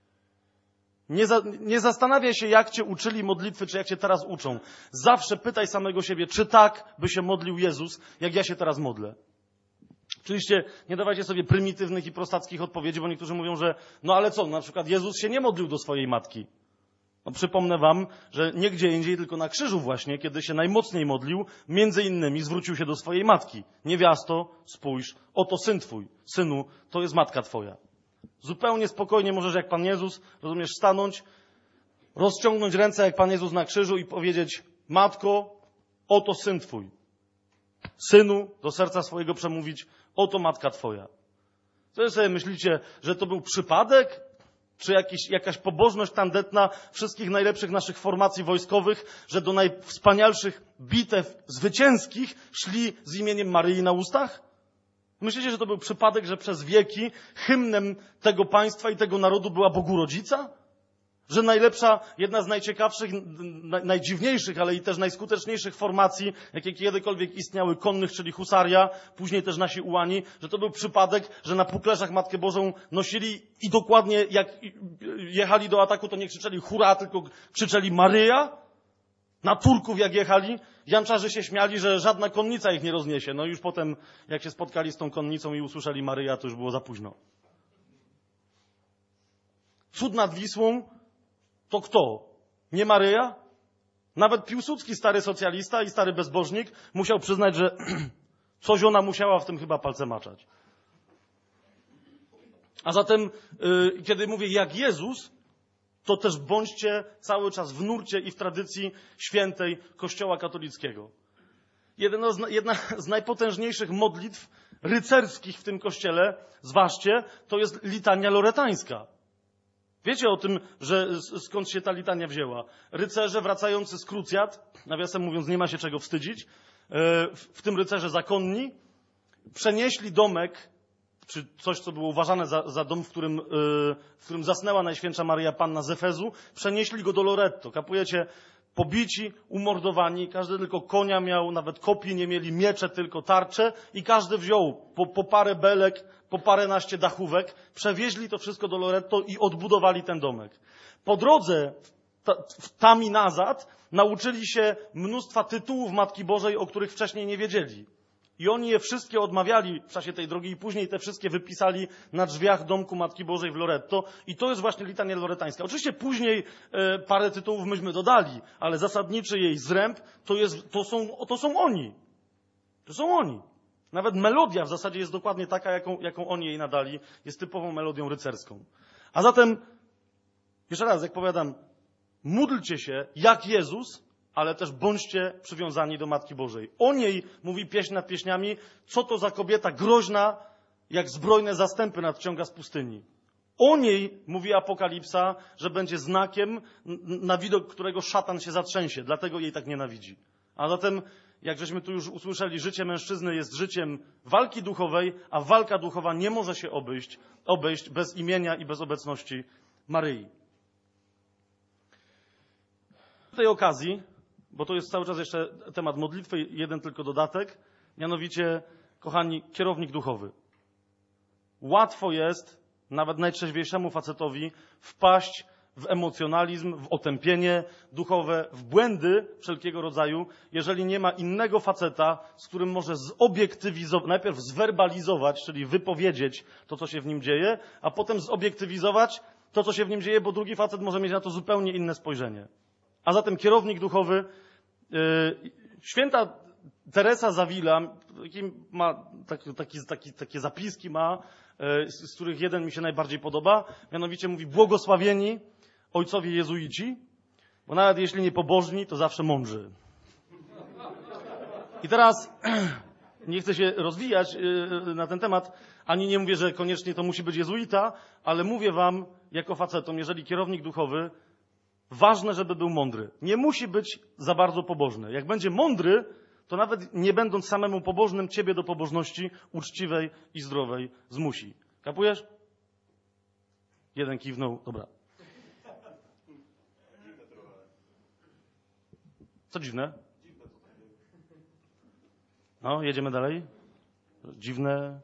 Speaker 1: Nie, za, nie zastanawiaj się, jak cię uczyli modlitwy, czy jak cię teraz uczą. Zawsze pytaj samego siebie, czy tak by się modlił Jezus, jak ja się teraz modlę. Oczywiście nie dawajcie sobie prymitywnych i prostackich odpowiedzi, bo niektórzy mówią, że no ale co, na przykład Jezus się nie modlił do swojej matki. No przypomnę wam, że nie gdzie indziej, tylko na krzyżu właśnie, kiedy się najmocniej modlił, między innymi zwrócił się do swojej matki. Niewiasto, spójrz, oto syn twój. Synu, to jest matka twoja. Zupełnie spokojnie możesz jak Pan Jezus, rozumiesz, stanąć, rozciągnąć ręce jak Pan Jezus na krzyżu i powiedzieć: matko, oto syn twój. Synu, do serca swojego przemówić: oto matka twoja. Co sobie myślicie, że to był przypadek? Czy jakiś, jakaś pobożność tandetna wszystkich najlepszych naszych formacji wojskowych, że do najwspanialszych bitew zwycięskich szli z imieniem Maryi na ustach? Myślicie, że to był przypadek, że przez wieki hymnem tego państwa i tego narodu była Bogu Rodzica? Że najlepsza, jedna z najciekawszych, najdziwniejszych, ale i też najskuteczniejszych formacji, jakie kiedykolwiek istniały, konnych, czyli husaria, później też nasi ułani, że to był przypadek, że na pukleszach Matkę Bożą nosili i dokładnie jak jechali do ataku, to nie krzyczeli hurra, tylko krzyczeli Maryja? Na Turków jak jechali, janczarze się śmiali, że żadna konnica ich nie rozniesie. No już potem, jak się spotkali z tą konnicą i usłyszeli Maryja, to już było za późno. Cud nad Wisłą to kto? Nie Maryja? Nawet Piłsudski, stary socjalista i stary bezbożnik, musiał przyznać, że coś ona musiała w tym chyba palce maczać. A zatem, yy, kiedy mówię jak Jezus, to też bądźcie cały czas w nurcie i w tradycji świętej Kościoła katolickiego. Jedna z, jedna z najpotężniejszych modlitw rycerskich w tym kościele, zważcie, to jest litania loretańska. Wiecie o tym, że skąd się ta litania wzięła? Rycerze wracający z krucjat, nawiasem mówiąc, nie ma się czego wstydzić, w tym rycerze zakonni, przenieśli domek, czy coś, co było uważane za, za dom, w którym, w którym zasnęła Najświętsza Maryja Panna z Efezu, przenieśli go do Loretto. Kapujecie? Pobici, umordowani, każdy tylko konia miał, nawet kopii nie mieli, miecze tylko, tarcze i każdy wziął po, po parę belek, po paręnaście dachówek, przewieźli to wszystko do Loretto i odbudowali ten domek. Po drodze ta, tam i nazad nauczyli się mnóstwa tytułów Matki Bożej, o których wcześniej nie wiedzieli. I oni je wszystkie odmawiali w czasie tej drogi i później te wszystkie wypisali na drzwiach domku Matki Bożej w Loretto. I to jest właśnie litania loretańska. Oczywiście później e, parę tytułów myśmy dodali, ale zasadniczy jej zręb to, jest, to, są, to są oni. To są oni. Nawet melodia w zasadzie jest dokładnie taka, jaką, jaką oni jej nadali. Jest typową melodią rycerską. A zatem, jeszcze raz, jak powiadam, módlcie się jak Jezus, ale też bądźcie przywiązani do Matki Bożej. O niej mówi pieśń nad pieśniami, co to za kobieta groźna, jak zbrojne zastępy nadciąga z pustyni. O niej mówi Apokalipsa, że będzie znakiem, na widok którego szatan się zatrzęsie, dlatego jej tak nienawidzi. A zatem, jak żeśmy tu już usłyszeli, życie mężczyzny jest życiem walki duchowej, a walka duchowa nie może się obejść, obejść bez imienia i bez obecności Maryi. W tej okazji, bo to jest cały czas jeszcze temat modlitwy, jeden tylko dodatek, mianowicie, kochani, kierownik duchowy. Łatwo jest nawet najtrzeźwiejszemu facetowi wpaść w emocjonalizm, w otępienie duchowe, w błędy wszelkiego rodzaju, jeżeli nie ma innego faceta, z którym może zobiektywizować, najpierw zwerbalizować, czyli wypowiedzieć to, co się w nim dzieje, a potem zobiektywizować to, co się w nim dzieje, bo drugi facet może mieć na to zupełnie inne spojrzenie. A zatem kierownik duchowy, yy, święta Teresa Zawila, ma taki, taki, taki, takie zapiski ma, yy, z, z których jeden mi się najbardziej podoba, mianowicie mówi: błogosławieni ojcowie jezuici, bo nawet jeśli nie pobożni, to zawsze mądrzy. I teraz nie chcę się rozwijać yy, na ten temat, ani nie mówię, że koniecznie to musi być jezuita, ale mówię wam jako facetom, jeżeli kierownik duchowy, ważne, żeby był mądry. Nie musi być za bardzo pobożny. Jak będzie mądry, to nawet nie będąc samemu pobożnym, ciebie do pobożności uczciwej i zdrowej zmusi. Kapujesz? Jeden kiwnął. Dobra. Co dziwne? No, jedziemy dalej. Dziwne.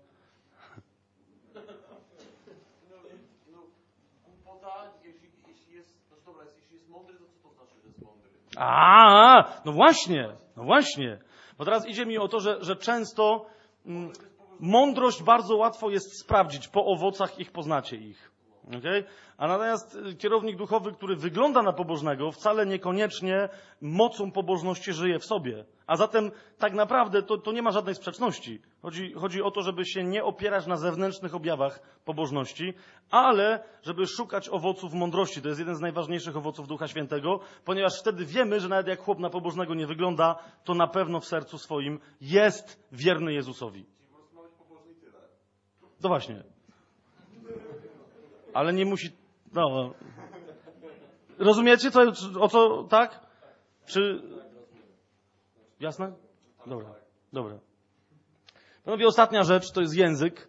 Speaker 1: A, no właśnie, no właśnie. Bo teraz idzie mi o to, że, że często mm, mądrość bardzo łatwo jest sprawdzić. Po owocach ich poznacie ich. Okay? A natomiast kierownik duchowy, który wygląda na pobożnego, wcale niekoniecznie mocą pobożności żyje w sobie. A zatem tak naprawdę to, to nie ma żadnej sprzeczności. Chodzi, chodzi o to, żeby się nie opierać na zewnętrznych objawach pobożności, ale żeby szukać owoców mądrości. To jest jeden z najważniejszych owoców Ducha Świętego, ponieważ wtedy wiemy, że nawet jak chłop na pobożnego nie wygląda, to na pewno w sercu swoim jest wierny Jezusowi. To właśnie. Ale nie musi... No. Rozumiecie, co, o co, tak? Czy... Jasne? Dobra, dobra. Panowie, ostatnia rzecz to jest język.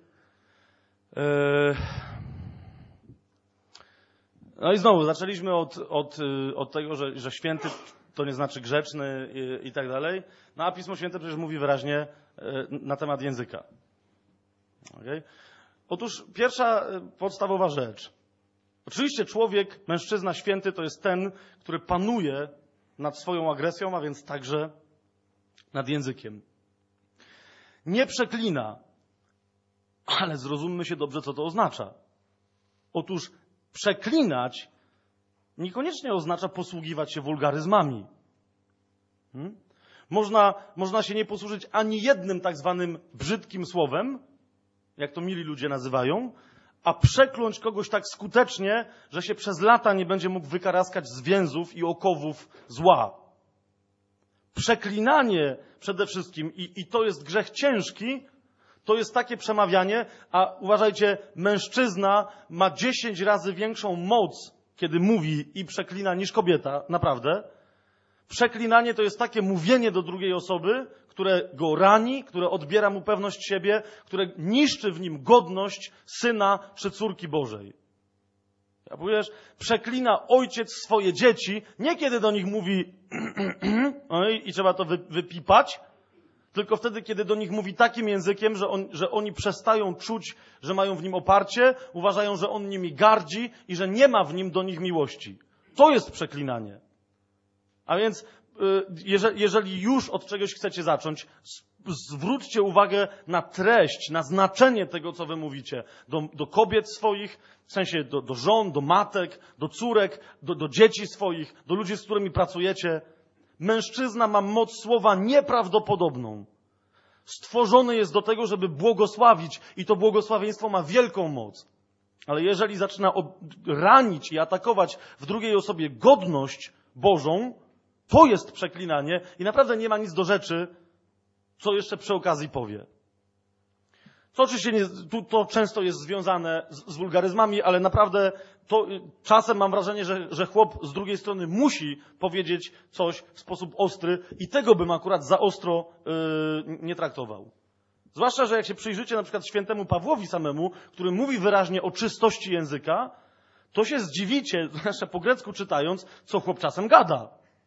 Speaker 1: No i znowu, zaczęliśmy od, od, od tego, że, że święty to nie znaczy grzeczny i, i tak dalej. No a Pismo Święte przecież mówi wyraźnie na temat języka. Okay? Otóż pierwsza podstawowa rzecz. Oczywiście człowiek, mężczyzna święty to jest ten, który panuje nad swoją agresją, a więc także nad językiem. Nie przeklina, ale zrozummy się dobrze, co to oznacza. Otóż Przeklinać niekoniecznie oznacza posługiwać się wulgaryzmami. Hmm? Można, można się nie posłużyć ani jednym tak zwanym brzydkim słowem, jak to mili ludzie nazywają, a przekląć kogoś tak skutecznie, że się przez lata nie będzie mógł wykaraskać z więzów i okowów zła. Przeklinanie przede wszystkim, i, i to jest grzech ciężki, to jest takie przemawianie, a uważajcie, mężczyzna ma dziesięć razy większą moc, kiedy mówi i przeklina, niż kobieta, naprawdę. Przeklinanie to jest takie mówienie do drugiej osoby, które go rani, które odbiera mu pewność siebie, które niszczy w nim godność syna czy córki Bożej. Ja powiesz, przeklina ojciec swoje dzieci, nie kiedy do nich mówi oj, i trzeba to wy, wypipać, tylko wtedy, kiedy do nich mówi takim językiem, że, on, że oni przestają czuć, że mają w nim oparcie, uważają, że on nimi gardzi i że nie ma w nim do nich miłości. To jest przeklinanie. A więc jeżeli, jeżeli już od czegoś chcecie zacząć, zwróćcie uwagę na treść, na znaczenie tego, co wy mówicie. Do, do kobiet swoich, w sensie do, do żon, do matek, do córek, do, do dzieci swoich, do ludzi, z którymi pracujecie. Mężczyzna ma moc słowa nieprawdopodobną. Stworzony jest do tego, żeby błogosławić i to błogosławieństwo ma wielką moc. Ale jeżeli zaczyna ranić i atakować w drugiej osobie godność Bożą, to jest przeklinanie i naprawdę nie ma nic do rzeczy, co jeszcze przy okazji powie. To oczywiście nie, tu, to często jest związane z, z wulgaryzmami, ale naprawdę to czasem mam wrażenie, że, że chłop z drugiej strony musi powiedzieć coś w sposób ostry i tego bym akurat za ostro yy, nie traktował. Zwłaszcza, że jak się przyjrzycie na przykład świętemu Pawłowi samemu, który mówi wyraźnie o czystości języka, to się zdziwicie, zwłaszcza po grecku czytając, co chłop czasem gada.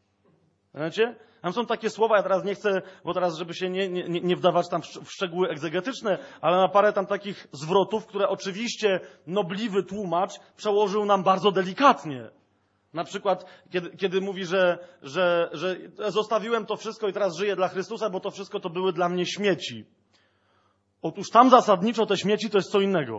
Speaker 1: Wiecie? Tam są takie słowa, ja teraz nie chcę, bo teraz, żeby się nie, nie, nie wdawać tam w szczegóły egzegetyczne, ale na parę tam takich zwrotów, które oczywiście nobliwy tłumacz przełożył nam bardzo delikatnie. Na przykład, kiedy, kiedy mówi, że, że, że zostawiłem to wszystko i teraz żyję dla Chrystusa, bo to wszystko to były dla mnie śmieci. Otóż tam zasadniczo te śmieci to jest co innego.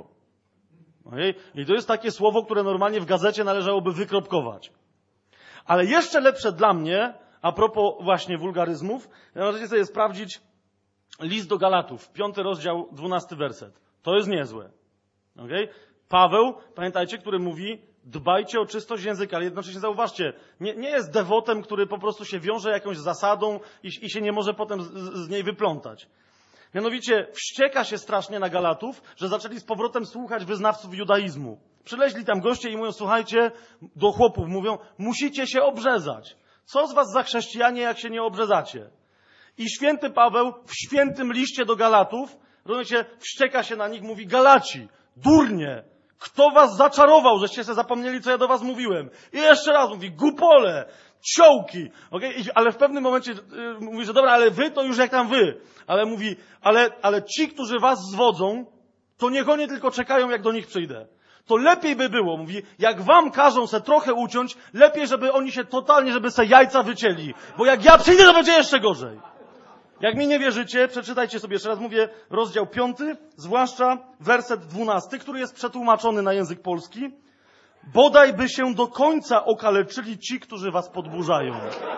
Speaker 1: Okay? I to jest takie słowo, które normalnie w gazecie należałoby wykropkować. Ale jeszcze lepsze dla mnie, a propos właśnie wulgaryzmów, możecie sobie sprawdzić list do Galatów, piąty rozdział, dwunasty werset. To jest niezłe. Okay? Paweł, pamiętajcie, który mówi, dbajcie o czystość języka, ale jednocześnie zauważcie, nie, nie jest dewotem, który po prostu się wiąże jakąś zasadą i, i się nie może potem z, z niej wyplątać. Mianowicie wścieka się strasznie na Galatów, że zaczęli z powrotem słuchać wyznawców judaizmu. Przyleźli tam goście i mówią, słuchajcie, do chłopów mówią, musicie się obrzezać. Co z was za chrześcijanie, jak się nie obrzezacie? I święty Paweł w świętym liście do Galatów, rozumiecie, wścieka się na nich, mówi, Galaci, durnie, kto was zaczarował, żeście sobie zapomnieli, co ja do was mówiłem? I jeszcze raz mówi, gupole, ciołki, okay? Ale w pewnym momencie yy, mówi, że dobra, ale wy to już jak tam wy. Ale mówi, ale, ale ci, którzy was zwodzą, to niech oni tylko czekają, jak do nich przyjdę. To lepiej by było, mówi, jak wam każą se trochę uciąć, lepiej, żeby oni się totalnie, żeby se jajca wycięli. Bo jak ja przyjdę, to będzie jeszcze gorzej. Jak mi nie wierzycie, przeczytajcie sobie jeszcze raz, mówię, rozdział piąty, zwłaszcza werset dwunasty, który jest przetłumaczony na język polski. Bodaj by się do końca okaleczyli ci, którzy was podburzają.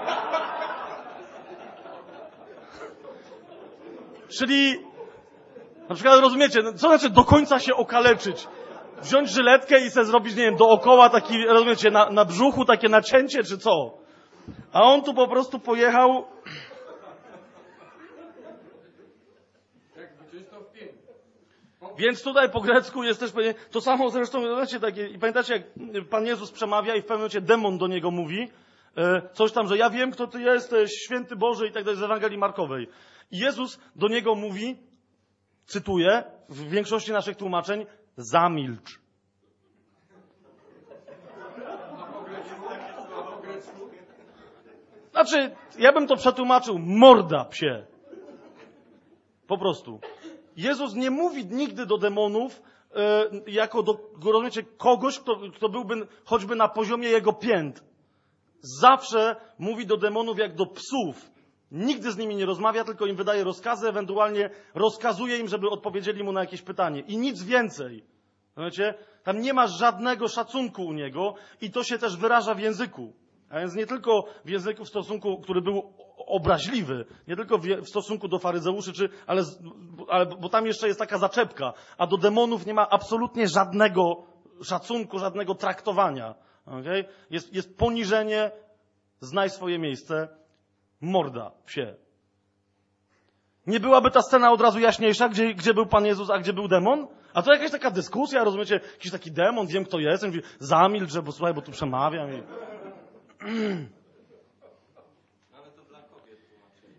Speaker 1: Czyli, na przykład rozumiecie, co znaczy do końca się okaleczyć? Wziąć żyletkę i sobie zrobić, nie wiem, dookoła taki, rozumiecie, na, na brzuchu takie nacięcie, czy co? A on tu po prostu pojechał... Więc tutaj po grecku jest też pewnie to samo zresztą, wiecie, takie, i pamiętacie, jak Pan Jezus przemawia i w pewnym momencie demon do niego mówi, e, coś tam, że ja wiem, kto ty jesteś, święty Boży i tak dalej, z Ewangelii Markowej. I Jezus do niego mówi, cytuję, w większości naszych tłumaczeń, zamilcz. Znaczy, ja bym to przetłumaczył, morda psie. Po prostu. Jezus nie mówi nigdy do demonów e, jako do, rozumiecie, kogoś, kto, kto byłby choćby na poziomie jego pięt. Zawsze mówi do demonów jak do psów. Nigdy z nimi nie rozmawia, tylko im wydaje rozkazy, ewentualnie rozkazuje im, żeby odpowiedzieli mu na jakieś pytanie. I nic więcej. Rozumiecie? Tam nie ma żadnego szacunku u niego i to się też wyraża w języku. A więc nie tylko w języku w stosunku, który był obraźliwy, nie tylko w stosunku do faryzeuszy, czy, ale, ale, bo tam jeszcze jest taka zaczepka, a do demonów nie ma absolutnie żadnego szacunku, żadnego traktowania. Okay? Jest, jest poniżenie, znaj swoje miejsce, morda, psie. Nie byłaby ta scena od razu jaśniejsza, gdzie, gdzie był Pan Jezus, a gdzie był demon? A to jakaś taka dyskusja, rozumiecie? Jakiś taki demon, wiem kto jest, mówi, zamilcz, że bo słuchaj, bo tu przemawiam. I...
Speaker 4: Ale to dla kobiet tłumaczyli,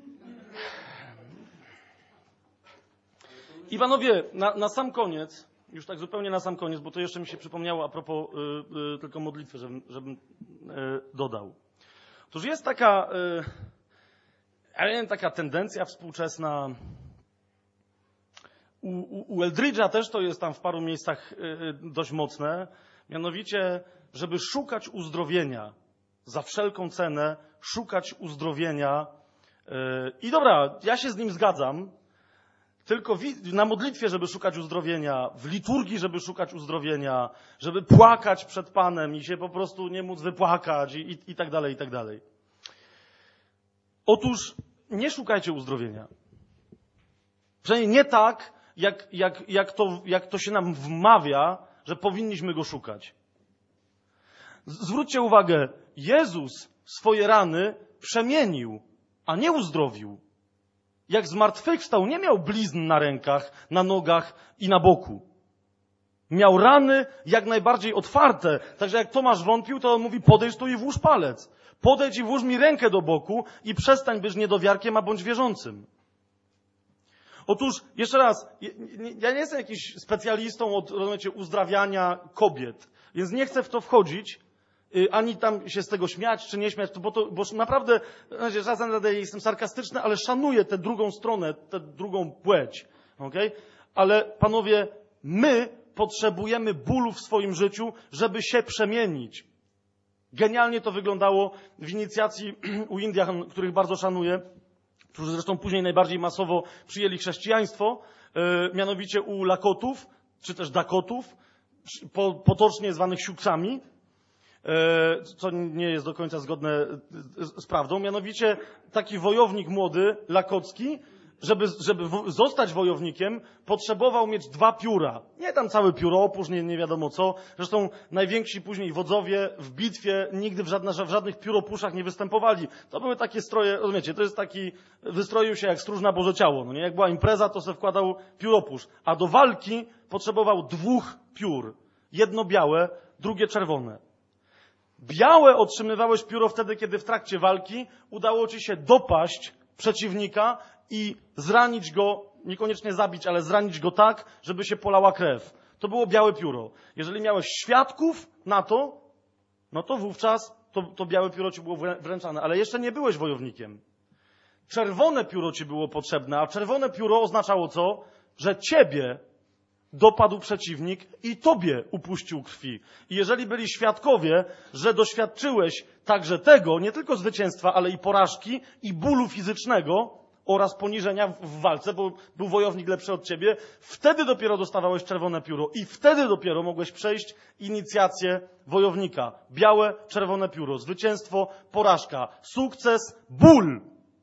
Speaker 4: nie?
Speaker 1: I panowie, na, na sam koniec, już tak zupełnie na sam koniec, bo to jeszcze mi się przypomniało a propos y, y, tylko modlitwy, żebym, żebym y, dodał. Otóż jest taka, y, ja wiem, taka tendencja współczesna. U, u, u Eldridge'a też to jest tam w paru miejscach y, dość mocne, mianowicie, żeby szukać uzdrowienia za wszelką cenę, szukać uzdrowienia. Y, I dobra, ja się z nim zgadzam, tylko na modlitwie, żeby szukać uzdrowienia, w liturgii, żeby szukać uzdrowienia, żeby płakać przed Panem i się po prostu nie móc wypłakać i, i, i tak dalej, i tak dalej. Otóż nie szukajcie uzdrowienia. Przynajmniej nie tak, jak, jak, jak, to, jak to się nam wmawia, że powinniśmy go szukać. Zwróćcie uwagę, Jezus swoje rany przemienił, a nie uzdrowił. Jak zmartwychwstał, nie miał blizn na rękach, na nogach i na boku. Miał rany jak najbardziej otwarte. Także jak Tomasz wątpił, to on mówi, podejdź tu i włóż palec. Podejdź i włóż mi rękę do boku i przestań być niedowiarkiem, a bądź wierzącym. Otóż, jeszcze raz, ja nie jestem jakiś specjalistą od, rozumiecie, uzdrawiania kobiet, więc nie chcę w to wchodzić, ani tam się z tego śmiać, czy nie śmiać, bo, to, bo naprawdę, czasem jestem sarkastyczny, ale szanuję tę drugą stronę, tę drugą płeć. Okay? Ale panowie, my potrzebujemy bólu w swoim życiu, żeby się przemienić. Genialnie to wyglądało w inicjacji u Indian, których bardzo szanuję, którzy zresztą później najbardziej masowo przyjęli chrześcijaństwo, yy, mianowicie u Lakotów, czy też Dakotów, po, potocznie zwanych Siuksami, co nie jest do końca zgodne z prawdą. Mianowicie taki wojownik młody, lakocki, żeby, żeby zostać wojownikiem, potrzebował mieć dwa pióra. Nie tam cały pióropór, nie, nie wiadomo co. Zresztą najwięksi później wodzowie w bitwie nigdy w, żadna, w żadnych pióropuszach nie występowali. To były takie stroje, rozumiecie, to jest taki, wystroił się jak stróż na Boże Ciało. No nie? Jak była impreza, to se wkładał pióropusz. A do walki potrzebował dwóch piór. Jedno białe, drugie czerwone. Białe otrzymywałeś pióro wtedy, kiedy w trakcie walki udało ci się dopaść przeciwnika i zranić go, niekoniecznie zabić, ale zranić go tak, żeby się polała krew. To było białe pióro. Jeżeli miałeś świadków na to, no to wówczas to, to białe pióro ci było wręczane, ale jeszcze nie byłeś wojownikiem. Czerwone pióro ci było potrzebne, a czerwone pióro oznaczało co? Że ciebie dopadł przeciwnik i tobie upuścił krwi. I jeżeli byli świadkowie, że doświadczyłeś także tego, nie tylko zwycięstwa, ale i porażki i bólu fizycznego oraz poniżenia w walce, bo był wojownik lepszy od ciebie, wtedy dopiero dostawałeś czerwone pióro i wtedy dopiero mogłeś przejść inicjację wojownika. Białe, czerwone pióro, zwycięstwo, porażka, sukces, ból.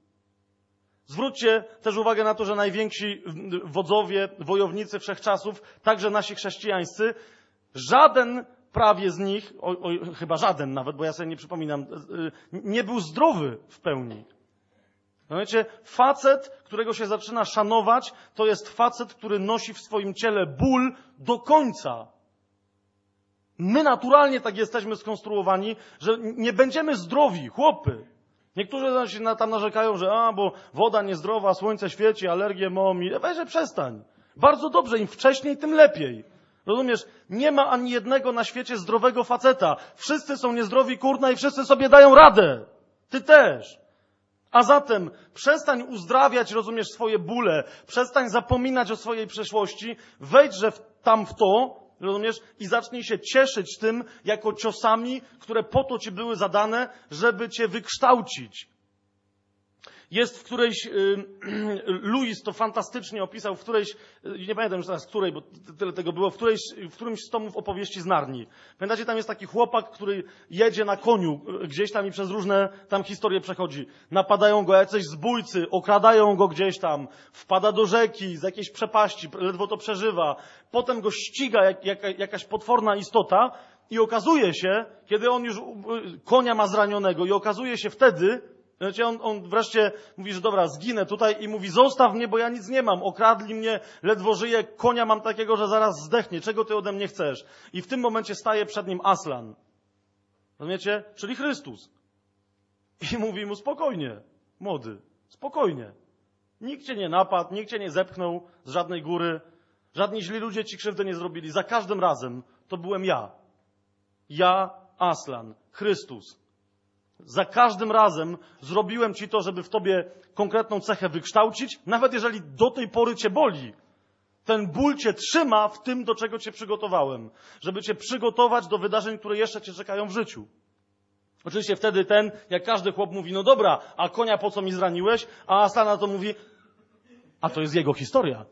Speaker 1: Zwróćcie też uwagę na to, że najwięksi wodzowie, wojownicy wszechczasów, także nasi chrześcijańscy, żaden prawie z nich, o, o, chyba żaden nawet, bo ja sobie nie przypominam, nie był zdrowy w pełni. No wiecie, facet, którego się zaczyna szanować, to jest facet, który nosi w swoim ciele ból do końca. My naturalnie tak jesteśmy skonstruowani, że nie będziemy zdrowi, chłopy. Niektórzy się tam narzekają, że a, bo woda niezdrowa, słońce świeci, alergię mam i weźże przestań. Bardzo dobrze, im wcześniej, tym lepiej. Rozumiesz? Nie ma ani jednego na świecie zdrowego faceta. Wszyscy są niezdrowi, kurna, i wszyscy sobie dają radę. Ty też. A zatem przestań uzdrawiać, rozumiesz, swoje bóle. Przestań zapominać o swojej przeszłości. Wejdźże tam w to, rozumiesz, i zacznij się cieszyć tym jako ciosami, które po to ci były zadane, żeby cię wykształcić. Jest w którejś, Louis to fantastycznie opisał, w którejś, nie pamiętam już teraz której, bo tyle tego było, w, którejś, w którymś z tomów opowieści z Narni. Pamiętacie, tam jest taki chłopak, który jedzie na koniu gdzieś tam i przez różne tam historie przechodzi. Napadają go jacyś zbójcy, okradają go gdzieś tam, wpada do rzeki, z jakiejś przepaści, ledwo to przeżywa. Potem go ściga jak, jak, jakaś potworna istota i okazuje się, kiedy on już konia ma zranionego i okazuje się wtedy, Znaczy on, on wreszcie mówi, że dobra, zginę tutaj i mówi, zostaw mnie, bo ja nic nie mam, okradli mnie, ledwo żyję, konia mam takiego, że zaraz zdechnie, czego ty ode mnie chcesz? I w tym momencie staje przed nim Aslan. Rozumiecie? Czyli Chrystus. I mówi mu, spokojnie, młody, spokojnie. Nikt cię nie napadł, nikt cię nie zepchnął z żadnej góry, żadni źli ludzie ci krzywdy nie zrobili. Za każdym razem to byłem ja. Ja, Aslan, Chrystus. Za każdym razem zrobiłem ci to, żeby w tobie konkretną cechę wykształcić, nawet jeżeli do tej pory cię boli. Ten ból cię trzyma w tym, do czego cię przygotowałem. Żeby cię przygotować do wydarzeń, które jeszcze cię czekają w życiu. Oczywiście wtedy ten, jak każdy chłop mówi, no dobra, a konia po co mi zraniłeś? A Aslana to mówi, a to jest jego historia.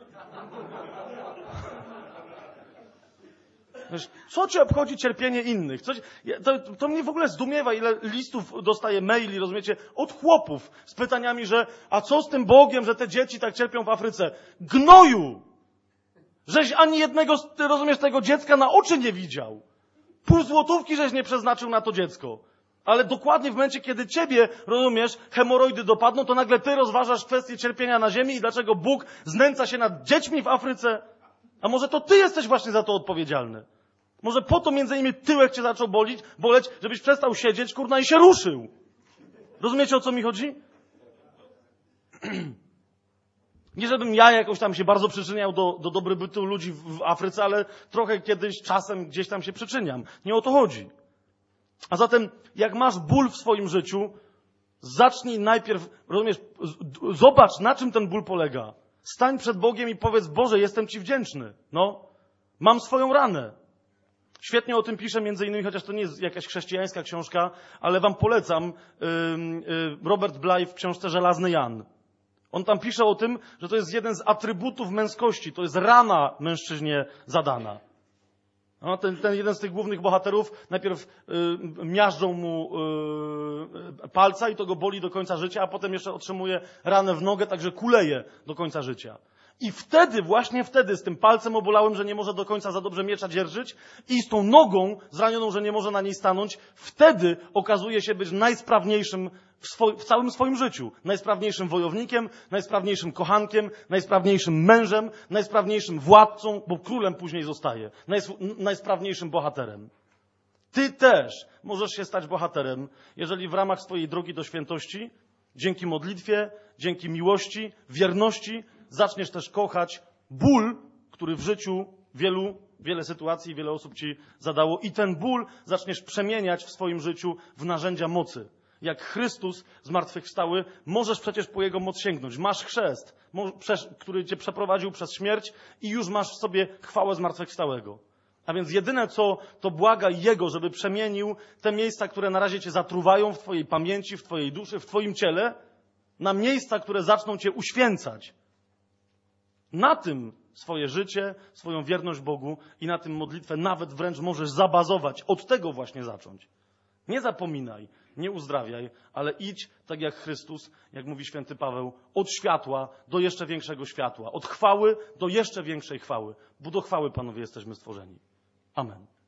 Speaker 1: Wiesz, co cię obchodzi cierpienie innych? Co, to, to mnie w ogóle zdumiewa, ile listów dostaję, maili, rozumiecie, od chłopów z pytaniami, że a co z tym Bogiem, że te dzieci tak cierpią w Afryce? Gnoju! Żeś ani jednego, ty rozumiesz, tego dziecka na oczy nie widział. Pół złotówki żeś nie przeznaczył na to dziecko. Ale dokładnie w momencie, kiedy ciebie, rozumiesz, hemoroidy dopadną, to nagle ty rozważasz kwestię cierpienia na ziemi i dlaczego Bóg znęca się nad dziećmi w Afryce. A może to ty jesteś właśnie za to odpowiedzialny? Może po to między innymi tyłek cię zaczął bolić, boleć, żebyś przestał siedzieć, kurna, i się ruszył. Rozumiecie, o co mi chodzi? Nie żebym ja jakoś tam się bardzo przyczyniał do, do dobrobytu ludzi w, w Afryce, ale trochę kiedyś, czasem gdzieś tam się przyczyniam. Nie o to chodzi. A zatem, jak masz ból w swoim życiu, zacznij najpierw, rozumiesz, zobacz, na czym ten ból polega. Stań przed Bogiem i powiedz, Boże, jestem Ci wdzięczny. No, mam swoją ranę. Świetnie o tym pisze między innymi, chociaż to nie jest jakaś chrześcijańska książka, ale wam polecam, Robert Bly w książce Żelazny Jan. On tam pisze o tym, że to jest jeden z atrybutów męskości, to jest rana mężczyźnie zadana. No, ten, ten jeden z tych głównych bohaterów, najpierw y, miażdżą mu y, palca i to go boli do końca życia, a potem jeszcze otrzymuje ranę w nogę, także kuleje do końca życia. I wtedy, właśnie wtedy, z tym palcem obolałym, że nie może do końca za dobrze miecza dzierżyć i z tą nogą zranioną, że nie może na niej stanąć, wtedy okazuje się być najsprawniejszym w, swo- w całym swoim życiu. Najsprawniejszym wojownikiem, najsprawniejszym kochankiem, najsprawniejszym mężem, najsprawniejszym władcą, bo królem później zostaje. Najs- najsprawniejszym bohaterem. Ty też możesz się stać bohaterem, jeżeli w ramach swojej drogi do świętości, dzięki modlitwie, dzięki miłości, wierności, zaczniesz też kochać ból, który w życiu wielu, wiele sytuacji, wiele osób ci zadało i ten ból zaczniesz przemieniać w swoim życiu w narzędzia mocy. Jak Chrystus zmartwychwstały, możesz przecież po Jego moc sięgnąć. Masz chrzest, który cię przeprowadził przez śmierć i już masz w sobie chwałę zmartwychwstałego. A więc jedyne co, to błagaj Jego, żeby przemienił te miejsca, które na razie cię zatruwają w twojej pamięci, w twojej duszy, w twoim ciele, na miejsca, które zaczną cię uświęcać. Na tym swoje życie, swoją wierność Bogu i na tym modlitwę nawet wręcz możesz zabazować. Od tego właśnie zacząć. Nie zapominaj, nie uzdrawiaj, ale idź tak jak Chrystus, jak mówi święty Paweł, od światła do jeszcze większego światła, od chwały do jeszcze większej chwały, bo do chwały, panowie, jesteśmy stworzeni. Amen.